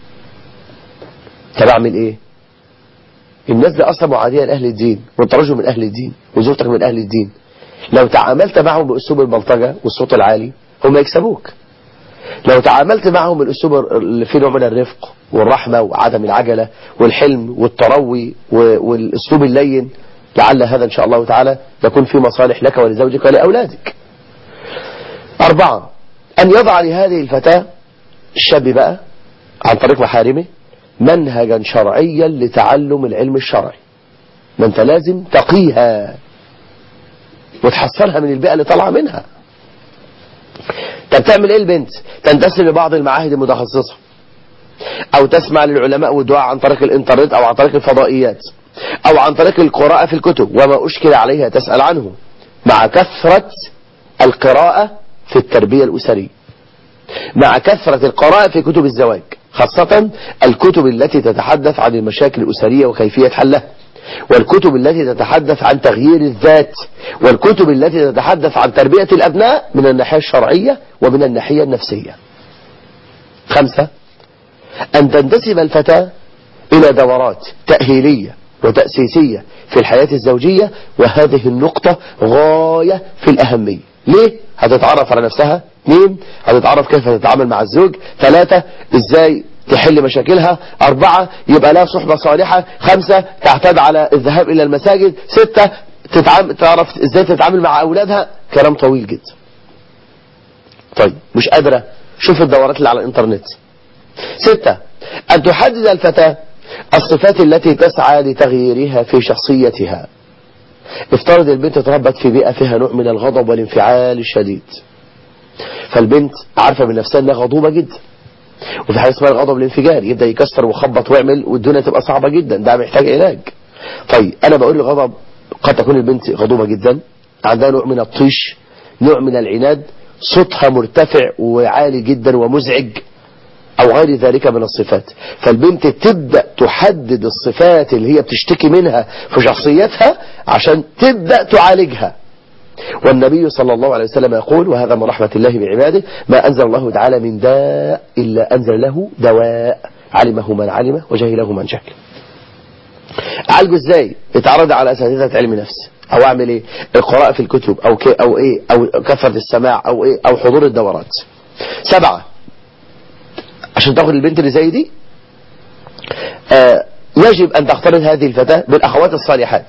طب أعمل إيه؟ الناس دي أصلا معادية لأهل الدين، وأنت رجل من أهل الدين وزوجتك من أهل الدين. لو تعاملت معهم بأسلوب البلطجة والصوت العالي هم يكسبوك. لو تعاملت معهم بالأسلوب اللي فيه نوع من الرفق والرحمة وعدم العجلة والحلم والتروي والأسلوب اللين، لعل هذا إن شاء الله تعالى يكون في مصالح لك ولزوجك ولأولادك. أربعة، أن يضع لهذه الفتاة الشاب بقى عن طريق محارمه منهجا شرعيا لتعلم العلم الشرعي. ما أنت لازم تقيها وتحصلها من البيئة اللي طالعه منها. طب تعمل ايه البنت؟ تنتسب لبعض المعاهد المتخصصة، او تسمع للعلماء والدعاء عن طريق الانترنت او عن طريق الفضائيات او عن طريق القراءة في الكتب وما اشكل عليها تسأل عنه، مع كثرة القراءة في التربية الأسرية، مع كثرة القراءة في كتب الزواج، خاصة الكتب التي تتحدث عن المشاكل الأسرية وكيفية حلها، والكتب التي تتحدث عن تغيير الذات، والكتب التي تتحدث عن تربية الأبناء من الناحية الشرعية ومن الناحية النفسية. خمسة، أن تنتسب الفتاة إلى دورات تأهيلية وتأسيسية في الحياة الزوجية، وهذه النقطة غاية في الأهمية. ليه؟ هتتعرف على نفسها. اثنين، هتتعرف كيف تتعامل مع الزوج. ثلاثة، ازاي تحل مشاكلها. أربعة، يبقى لها صحبة صالحة. خمسة، تعتاد على الذهاب إلى المساجد. ستة، تتعامل تعرف ازاي تتعامل مع أولادها. كلام طويل جدا. طيب مش قادرة، شوف الدورات اللي على الانترنت. ستة، أن تحدد الفتاة الصفات التي تسعى لتغييرها في شخصيتها. افترض البنت تربت في بيئة فيها نوع من الغضب والانفعال الشديد، فالبنت عارفة من نفسها انها غضوبة جدا، وفي حاجة اسمها الغضب الانفجاري، يبدأ يكسر ويخبط ويعمل والدنيا تبقى صعبة جدا، ده محتاج علاج. طيب انا بقول الغضب، قد تكون البنت غضوبة جدا، عندها نوع من الطيش، نوع من العناد، صوتها مرتفع وعالي جدا ومزعج، او غير ذلك من الصفات. فالبنت تبدأ تحدد الصفات اللي هي بتشتكي منها في شخصيتها عشان تبدأ تعالجها. والنبي صلى الله عليه وسلم يقول، وهذا من رحمة الله بعباده، ما أنزل الله تعالى من داء إلا أنزل له دواء، علمه من علمه وجهله من جهل. أعالجه ازاي؟ اتعرض على أساتذة علم نفس، او اعمل ايه؟ القراءة في الكتب، او كي او ايه، او كثرة السماع، او ايه، او حضور الدورات. سبعة، عشان تاخد البنت اللي زي دي آه يجب ان تختلط هذه الفتاة بالاخوات الصالحات.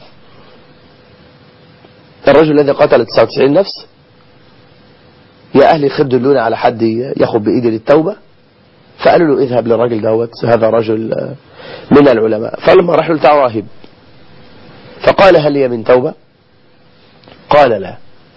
الرجل الذي قتل تسعة وتسعين نفس، يا اهلي خد دلونا على حد ياخد بايدي للتوبة، فقالوا له اذهب للراجل دوت، هذا رجل من العلماء. فلما راح له بتاع راهب فقال هل هي من توبة؟ قال لا.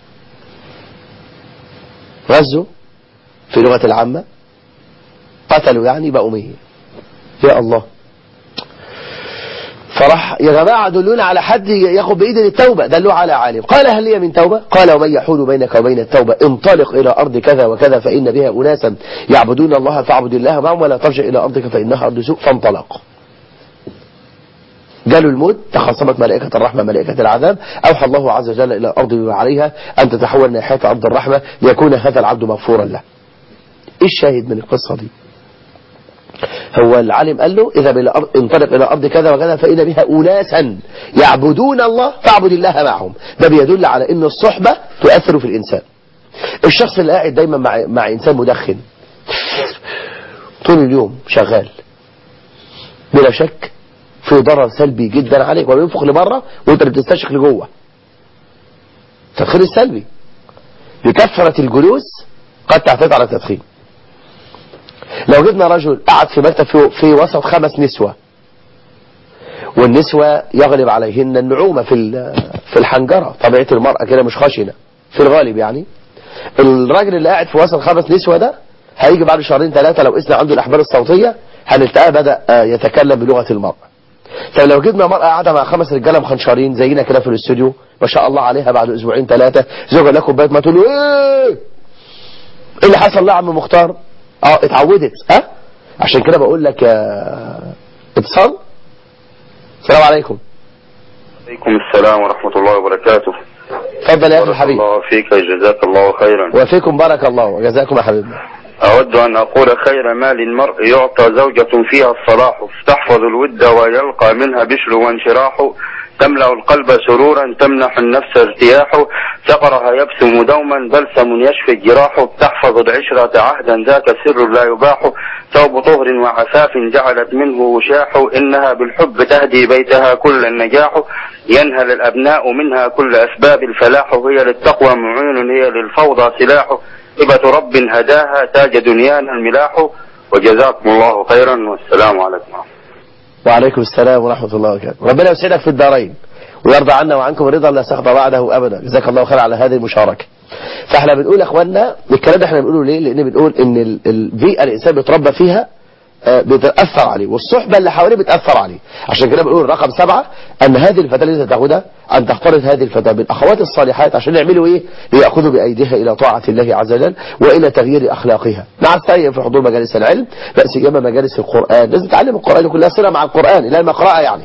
غزوا في لغة العامة، قتلوا يعني بقوا مية. يا الله. فراح يا جماعة دلونا على حد ياخد بإيد التوبة، دلوه على عالم. قال هل لي من توبة؟ قال ومن يحول بينك وبين التوبة انطلق إلى أرض كذا وكذا فإن بها أناسا يعبدون الله فاعبد الله معهم ولا ترجع إلى أرضك فإنها أرض سوء. فانطلق. جاله الموت، تخاصمت ملائكة الرحمة ملائكة العذاب، أوحى الله عز وجل إلى الأرض وعليها أن تتحول ناحية أرض الرحمة ليكون هذا العبد مغفورا له. إيه الشاهد من القصة دي؟ هو العالم قال له إذا انطلق إلى أرض كذا وكذا فإن بها أناسا يعبدون الله فاعبد الله معهم. ده بيدل على أن الصحبة تؤثر في الإنسان. الشخص اللي قاعد دايما مع, مع إنسان مدخن طول اليوم شغال بلا شك في ضرر سلبي جدا عليك، وبينفخ لبره وانت بتستشق لجوه. التدخين السلبي بكثرة الجلوس قد تعتاد على التدخين. لو جبنا رجل قعد في مكتب في, في وسط خمس نسوة، والنسوة يغلب عليهن النعومة في في الحنجرة، طبيعة المرأة كده مش خشنة في الغالب يعني. الراجل اللي قاعد في وسط خمس نسوة ده هيجي بعد شهرين ثلاثة لو قسنا عنده الأحبال الصوتية هنلتقاه بدأ يتكلم بلغة المرأة. طب لو جبنا مرأة قاعدة مع خمس رجالة مخنشرين زينا كده في الاستوديو ما شاء الله عليها، بعد اسبوعين ثلاثة زوجها لها كوبايه ما تقول له ايه ايه اللي حصل لا يا عم مختار؟ اه اتعودت. ها أه؟ عشان كده بقول لك يا اتصال. السلام عليكم. عليكم السلام ورحمة الله وبركاته. اتفضل يا اخي الحبيب. الله فيك جزاك الله خيرا. وفيكم بارك الله وجزاكم يا حبيبنا. أود أن أقول خير ما للمرء يعطى زوجة فيها الصلاح تحفظ الود ويلقى منها بشر وانشراح تملأ القلب سرورا تمنح النفس ارتياح سقرها يبسم دوما بلسم يشفي الجراح تحفظ العشرة عهدا ذاك سر لا يباح ثوب طهر وعفاف جعلت منه وشاح إنها بالحب تهدي بيتها كل النجاح ينهل الأبناء منها كل أسباب الفلاح هي للتقوى معين هي للفوضى سلاح هبة رب هداها تاج دنيانا الملاح وجزاكم الله خيرا والسلام عليكم. وعليكم السلام ورحمة الله وبركاته. ربنا يسعدك في الدارين ويرضى عنا وعنكم رضا لا سخط بعده أبدا. جزاك الله خير على هذه المشاركة. فاحنا بنقول يا اخواننا الكلام ده احنا بنقوله ليه؟ لان بنقول ان البيئة الانسان بيتربى فيها بتأثر عليه، والصحبة اللي حواليه بتأثر عليه. عشان كده بنقول رقم سبعة ان هذه الفتاة اللي تاخدها ان تختلط هذه الفتاة بالاخوات الصالحات عشان يعملوا ايه؟ ليأخذوا بايديها الى طاعة الله عز وجل والى تغيير اخلاقها. مع السعي في حضور مجالس العلم، لا سيما مجالس القرآن، لازم تتعلم القرآن كلها صلة مع القرآن الى المقرأة يعني.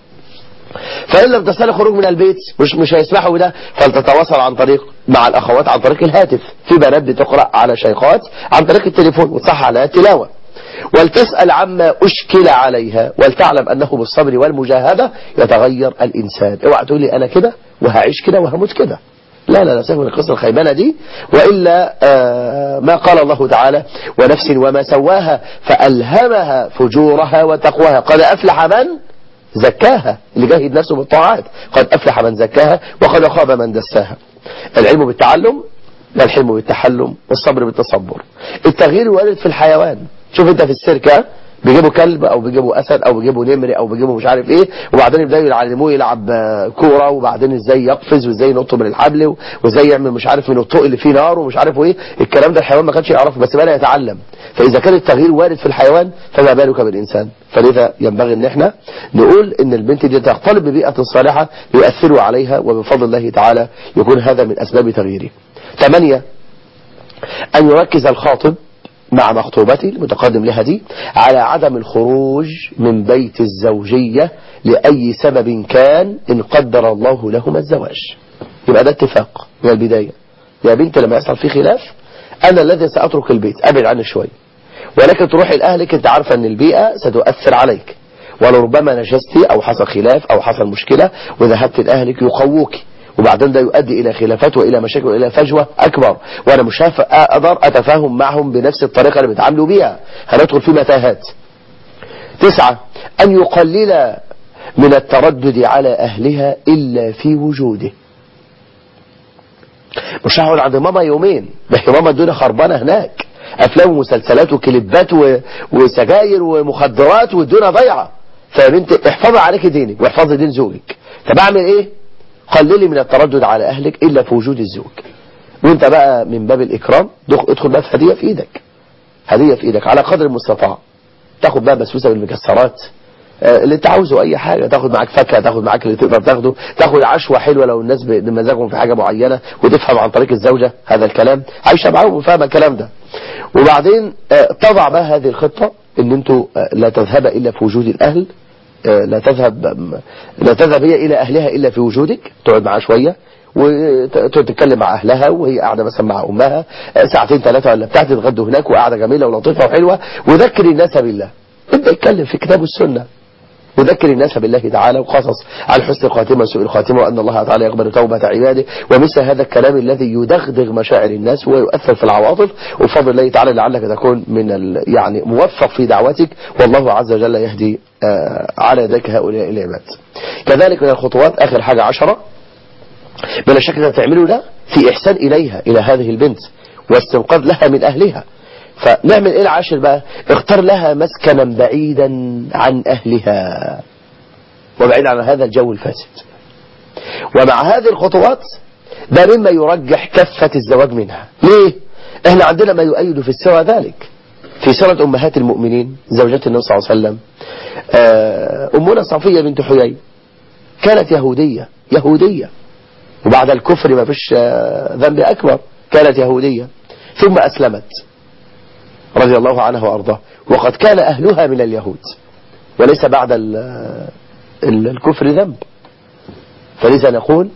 فإن لم تستطع الخروج من البيت مش مش هيسمحوا بده، فلتتواصل عن طريق مع الأخوات عن طريق الهاتف. في بنات بتقرأ على شيخات عن طريق التليفون وتصح عليها التلاوة، ولتسأل عما أشكل عليها ولتعلم أنه بالصبر والمجاهدة يتغير الإنسان. اوعى تقول لي أنا كده وهعيش كده وهموت كده، لا لا لا، سيبك من القصة الخيبانة دي. وإلا آه ما قال الله تعالى ونفس وما سواها فألهمها فجورها وتقواها قد أفلح من زكاها، اللي جاهد نفسه بالطاعات قد أفلح من زكاها وقد خاب من دساها. العلم بالتعلم والحلم بالتحلم والصبر بالتصبر. التغيير وارد في الحيوان. شوف انت في السيركة بيجيبوا كلب او بيجيبوا اسد او بيجيبوا نمر او بيجيبوا مش عارف ايه، وبعدين يبداوا يعلموه يلعب كوره، وبعدين ازاي يقفز وازاي ينط من الحبل وازاي يعمل مش عارف من الطوق اللي فيه نار ومش عارف ايه. الكلام ده الحيوان ما كانش يعرفه بس بدا يتعلم. فاذا كان التغيير وارد في الحيوان فما بالك بالانسان. فلذا ينبغي ان احنا نقول ان البنت دي تختلط ببيئه صالحه يؤثروا عليها، وبفضل الله تعالى يكون هذا من اسباب تغييره. ثمانية، ان يركز الخاطب مع مخطوبته المتقدم لها دي على عدم الخروج من بيت الزوجية لأي سبب كان إن قدر الله لهما الزواج. يبقى ده اتفاق من البداية. يا بنت لما يحصل فيه خلاف أنا الذي سأترك البيت، أبعد عنه شوي، ولكن تروحي لأهلك أنت عارفة أن البيئة ستؤثر عليك، ولربما نجستي أو حصل خلاف أو حصل مشكلة وذهبت لأهلك يقووك، وبعدين ده يؤدي إلى خلافات وإلى مشاكل وإلى فجوة أكبر، وأنا مش أقدر أتفاهم معهم بنفس الطريقة اللي بيتعاملوا بيها، هندخل في متاهات. تسعة، أن يقلل من التردد على أهلها إلا في وجوده. مش هقعد عند ماما يومين، ده ماما الدنيا خربانة هناك، أفلام ومسلسلات وكليبات وسجاير ومخدرات والدنيا ضيعة. فيا بنت احفظي عليك دينك واحفظي دين زوجك. طب أعمل إيه؟ قللي من التردد على أهلك إلا في وجود الزوج. وانت بقى من باب الإكرام ادخل بقى في هدية في إيدك، هدية في إيدك على قدر المستطاع. تاخد بقى بسوسة بالمكسرات، اللي انت عاوزه اي حاجة، تاخد معاك فاكهة، تاخد معاك اللي تقدر تاخده، تاخد عشوة حلوة لو الناس بمزاجهم في حاجة معينة وتفهم عن طريق الزوجة هذا الكلام، عايشة معاهم وفاهمة الكلام ده. وبعدين تضع بقى هذه الخطة ان انتوا لا تذهب الا في وجود الاهل، لا تذهب لا تذهب هي الى اهلها الا في وجودك، تقعد معاها شوية وتتكلم مع اهلها وهي قاعده مثلا مع امها ساعتين ثلاثه ولا بتاع، تتغدوا هناك وقاعده جميله ولطيفه وحلوه، وذكر الناس بالله. ابدا اتكلم في كتاب السنه وذكر الناس بالله تعالى وقصص على حسن الخاتمه وسوء الخاتمه وان الله تعالى يقبل توبه عباده، ومثل هذا الكلام الذي يدغدغ مشاعر الناس ويؤثر في العواطف، وبفضل الله تعالى لعلك تكون من يعني موفق في دعوتك، والله عز وجل يهدي على يديك هؤلاء العباد. كذلك من الخطوات اخر حاجه عشرة بلا شك انك تعمله ده في احسان اليها، الى هذه البنت، واستنقاذ لها من اهلها. فنعمل ايه العاشر بقى؟ اختار لها مسكنا بعيدا عن اهلها وبعيد عن هذا الجو الفاسد. ومع هذه الخطوات ده مما يرجح كفة الزواج منها. ليه؟ احنا عندنا ما يؤيد في السيرة ذلك. في سيرة امهات المؤمنين زوجات النبي صلى الله عليه وسلم، امنا صفية بنت حيي كانت يهودية يهودية وبعد الكفر ما فيش ذنب أكبر، كانت يهودية ثم أسلمت رضي الله عنها وأرضاه، وقد كان أهلها من اليهود وليس بعد الكفر ذنب. فلذا نقول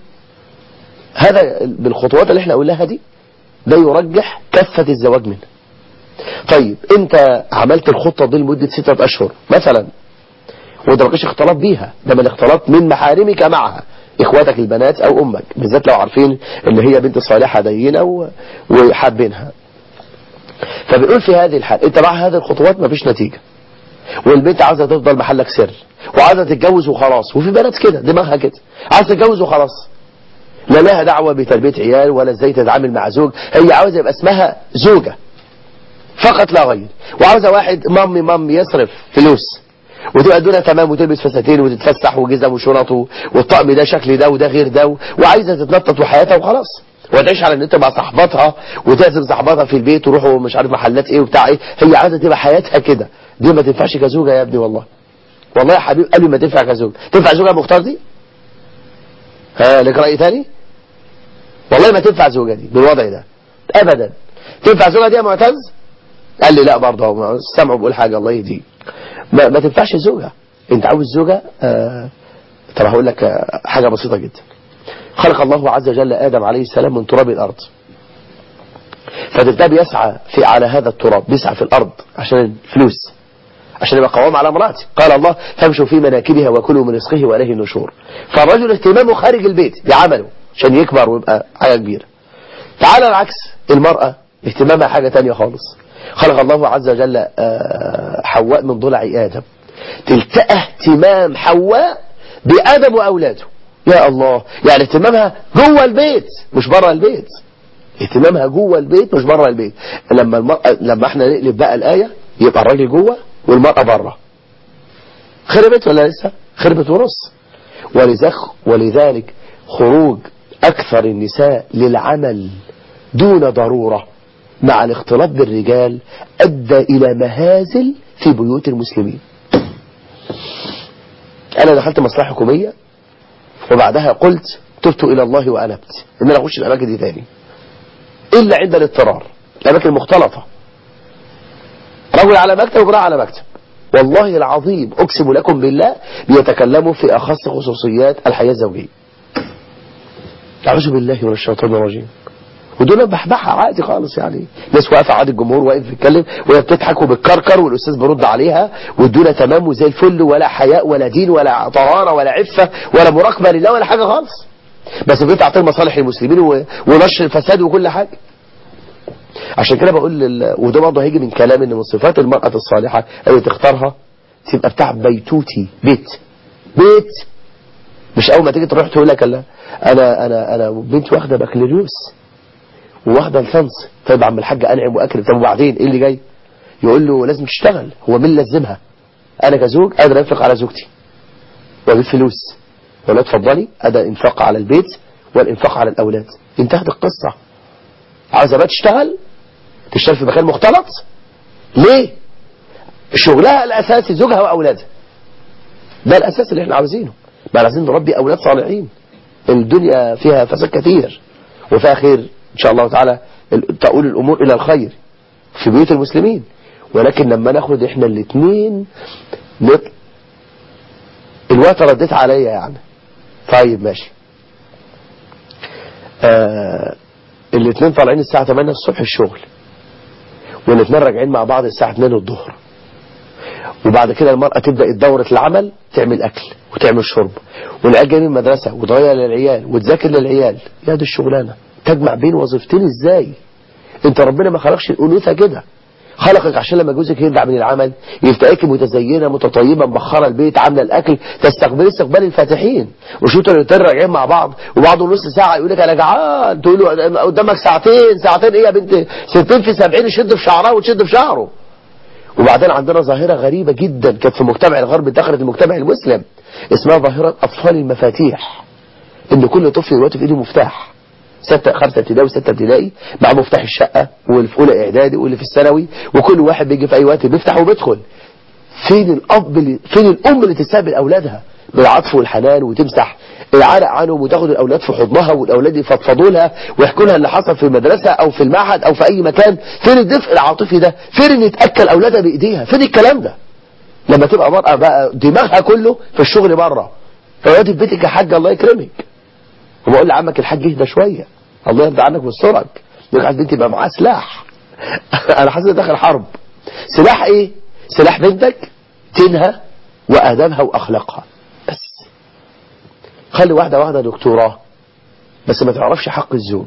هذا بالخطوات اللي احنا قلناها دي ده يرجح كفة الزواج منه. طيب انت عملت الخطة دي لمدة ستة أشهر مثلا وده ما كانش اختلاط بيها، ده من الاختلاط من محارمك معها، اخواتك البنات او امك، بالذات لو عارفين ان هي بنت صالحة دينة وحابينها. فبنقول في هذه الحال انت مع هذه الخطوات مفيش نتيجة، والبنت عايزة تفضل محلك سر وعايزة تتجوز وخلاص، وفي بنات كده دماغها كده عايزة تتجوز وخلاص، لا لها دعوة بتربية عيال ولا ازاي تتعامل مع زوج، هي عاوزة يبقى اسمها زوجة فقط لا غير، وعاوزة واحد مامي مامي يصرف فلوس وتبقى الدنيا تمام وتلبس فساتين وتتفسح وجزم وشنط والطقم ده شكل ده وده غير ده، وعايزة تتنطط وحياتها وخلاص، وتعيش على النت مع صاحباتها وتعزم صاحباتها في البيت وروحوا مش عارف محلات ايه وبتاع ايه، هي عايزة تبقى حياتها كده. دي ما تنفعش كزوجة يا ابني، والله والله يا حبيب قالوا ما تنفع كزوجة. تنفع زوجة مختار دي؟ ها لك رأي ثاني؟ والله ما تنفع زوجة دي بالوضع ده ابدا. تنفع زوجة دي يا معتز؟ قال لي لا برضه سمعوا بقول حاجة الله يهديه، ما, ما تنفعش زوجة. انت عاوز زوجة آه طب هقول لك آه حاجة بسيطة جدا. خلق الله عز وجل آدم عليه السلام من تراب الأرض، فده بيسعى في على هذا التراب، بيسعى في الأرض عشان الفلوس، عشان يبقى قوام على امرأته. قال الله فامشوا في مناكبها وكلوا من رزقه وإليه النشور. فالرجل اهتمامه خارج البيت بعمله عشان يكبر ويبقى حاجة كبيرة. تعالى العكس، المرأة اهتمامها حاجة تانية خالص. خلق الله عز وجل حواء من ضلع آدم، تلتقى اهتمام حواء بآدم وأولاده. يا الله، يعني اهتمامها جوه البيت مش بره البيت، اهتمامها جوه البيت مش بره البيت. لما المرأة لما احنا نقلب بقى الآية يبقى الراجل جوه والمرأة بره، خربت ولا لسه؟ خربت ونص. ولذلك ولذلك خروج أكثر النساء للعمل دون ضرورة مع الاختلاط بالرجال أدى إلى مهازل في بيوت المسلمين. أنا دخلت مصلحة حكومية وبعدها قلت تبت إلى الله وأنبت إن أنا أخش الأماكن دي تاني إلا عند الاضطرار، الأماكن المختلطة، رجل على مكتب وامرأة على مكتب، والله العظيم أقسم لكم بالله بيتكلموا في أخص خصوصيات الحياة الزوجية. أعوذ بالله من الشيطان الرجيم. ودول بحبحها عادي خالص، يعني ناس واقفه عادي، الجمهور واقف بيتكلم وهي بتضحك وبتكركر والأستاذ برد عليها والدنيا تمام وزي الفل، ولا حياء ولا دين ولا طهارة ولا عفة ولا مراقبة لله ولا حاجة خالص، بس بتعطي مصالح المسلمين ونشر الفساد وكل حاجة. عشان كده بقول لل... وده برضه هيجي من كلام ان من صفات المرأة الصالحة اللي تختارها تبقى بتاع بيتوتي، بيت بيت مش اول ما تيجي تروح تقول لك لا انا انا انا بنتي واخده بكالوريوس وواخده الفنس، طيب عم الحاج انعم واكرم، طب وبعدين ايه اللي جاي؟ يقول له لازم تشتغل. هو مين لازمها؟ انا كزوج قادر انفق على زوجتي واجيب فلوس، ولا اتفضلي ادى انفاق على البيت والانفاق على الاولاد، انتهت القصه. عاوزه بقى تشتغل تشتغل في مكان مختلط ليه؟ شغلها الاساسي زوجها واولادها، ده الأساس اللي احنا عاوزينه. ما عايزين نربي أولاد صالحين. الدنيا فيها فساد كثير وفيها خير إن شاء الله تعالى، تقول الأمور إلى الخير في بيوت المسلمين. ولكن لما ناخد احنا الاثنين نط... الوقت رديت عليا يعني. طيب ماشي. آه... الاثنين طالعين الساعة ثمانية الصبح الشغل، والاثنين راجعين مع بعض الساعة اثنين الظهر، وبعد كده المرأة تبدأ دورة العمل، تعمل أكل وتعمل شرب، والعيال جايين من المدرسة وتغير للعيال وتذاكر للعيال. يا دي الشغلانة، تجمع بين وظيفتين ازاي؟ انت ربنا ما خلقش الأنوثة كده، خلقك عشان لما جوزك يرجع من العمل يفتقك متزينة متطيبة مبخرة البيت عاملة الأكل، تستقبل استقبال الفاتحين. وشوتوا الاثنين راجعين مع بعض وبعض نص ساعة يقول لك أنا جعان، تقول له قدامك ساعتين. ساعتين إيه يا بنت؟ ستين في سبعين يشد في شعرها وتشد في شعره. وبعدين عندنا ظاهرة غريبة جدا كانت في مجتمع الغرب دخلت المجتمع المسلم، اسمها ظاهرة أطفال المفاتيح. إن كل طفل دلوقتي في إيده مفتاح، ستة خمسة ابتدائي وستة ابتدائي مع مفتاح الشقة، واللي في أولى إعدادي واللي في الثانوي، وكل واحد بيجي في أي وقت بيفتح وبيدخل. فين الأب اللي فين الأم اللي تستقبل أولادها بالعطف والحنان وتمسح العرق عنهم وتاخد الأولاد في حضنها والأولاد يفضفضوا لها ويحكوا لها اللي حصل في المدرسة أو في المعهد أو في أي مكان؟ فين الدفء العاطفي ده؟ فين إن تأكل أولادها بإيديها؟ فين الكلام ده؟ لما تبقى مرأة بقى دماغها كله في الشغل بره، فوادي في بيتك يا حاج الله يكرمك، وبقول لعمك الحاج اهدى شوية الله يرضى عنك ويسترك، يبقى عايز بنتي يبقى معاها سلاح. انا حاسس داخل حرب. سلاح ايه؟ سلاح بنتك تنهى وادابها واخلاقها. بس خلي واحده واحده دكتوراه بس ما تعرفش حق الزوج،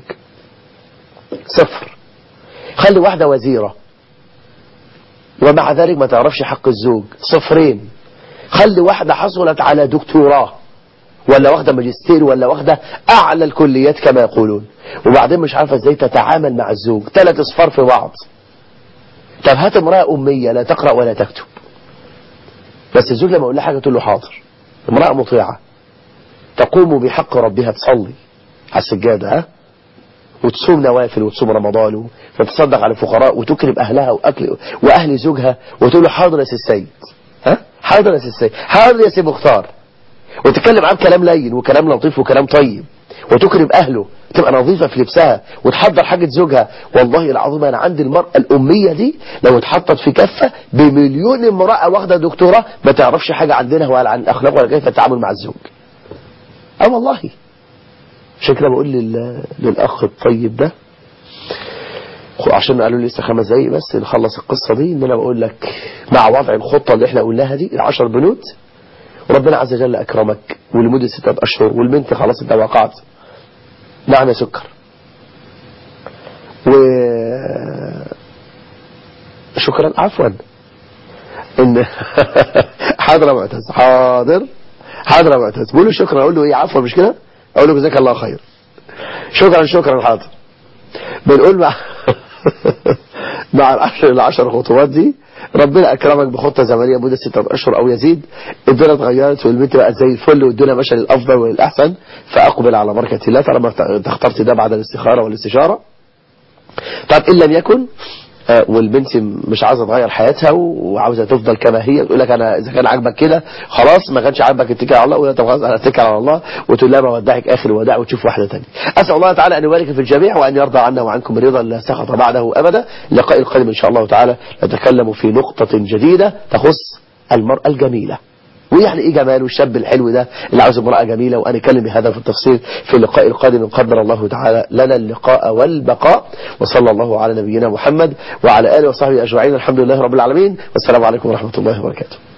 صفر. خلي واحده وزيره ومع ذلك ما تعرفش حق الزوج، صفرين. خلي واحده حصلت على دكتوراه ولا واخده ماجستير ولا واخده اعلى الكليات كما يقولون، وبعدين مش عارفه ازاي تتعامل مع الزوج، ثلاث اصفار في بعض. طب هات امراه اميه لا تقرا ولا تكتب، بس الزوج لما يقول لها حاجه تقول له حاضر. امراه مطيعه تقوم بحق ربها، تصلي على السجاده ها، وتصوم نوافل وتصوم رمضان وتتصدق على الفقراء وتكرم اهلها واكل واهل زوجها، وتقول له حاضر يا سي السيد، ها حاضر يا سي السيد، حاضر يا سي مختار، وتتكلم عن كلام لين وكلام لطيف وكلام طيب، وتكرم أهله، تبقى نظيفة في لبسها وتحضر حاجة زوجها. والله العظيم أنا عندي المرأة الأمية دي لو اتحطت في كفة بمليون امرأة واخدة دكتوراه ما تعرفش حاجة عندنا ولا عن الأخلاق ولا كيف التعامل مع الزوج. أه والله. عشان كده بقول لل... للأخ الطيب ده، عشان قالوا لي لسه خمس دقايق بس نخلص القصة دي، إن أنا بقول لك مع وضع الخطة اللي احنا قلناها دي العشر بنود، وربنا عز وجل أكرمك ولمدة ستة أشهر والبنت خلاص انت وقعت. نعم يا سكر. و شكرا عفوا ان حاضر يا معتز، حاضر حاضر يا معتز. بقول له شكرا، اقول له ايه عفوا مش كده، اقول له جزاك الله خير، شكرا شكرا حاضر. بنقول مع مع العشر العشر خطوات دي ربنا اكرمك بخطه زمنيه مده ستة اشهر او يزيد، الدنيا اتغيرت والبنت بقت زي الفل والدنيا ماشيه للافضل وللاحسن، فاقبل على بركه الله طالما انت اخترت ده بعد الاستخاره والاستشاره. طب ان لم يكن آه والبنت مش عايزه تغير حياتها وعاوزه تفضل كما هي، تقول لك انا اذا كان عاجبك كده خلاص، ما كانش عاجبك اتكل على الله، ولا طب خلاص انا اتكل على الله، وتقول لها بودعك اخر وداع وتشوف واحده ثانيه. اسال الله تعالى ان يبارك في الجميع وان يرضى عنا وعنكم رضا لا سخط بعده ابدا. اللقاء القادم ان شاء الله تعالى نتكلم في نقطه جديده تخص المراه الجميله، ويعني ايه جمال والشاب الحلو ده اللي عاوز امرأة جميلة، وأنا أتكلم بهذا في التفصيل في اللقاء القادم إن قدر الله تعالى لنا اللقاء والبقاء. وصلى الله على نبينا محمد وعلى آله وصحبه أجمعين. الحمد لله رب العالمين، والسلام عليكم ورحمة الله وبركاته.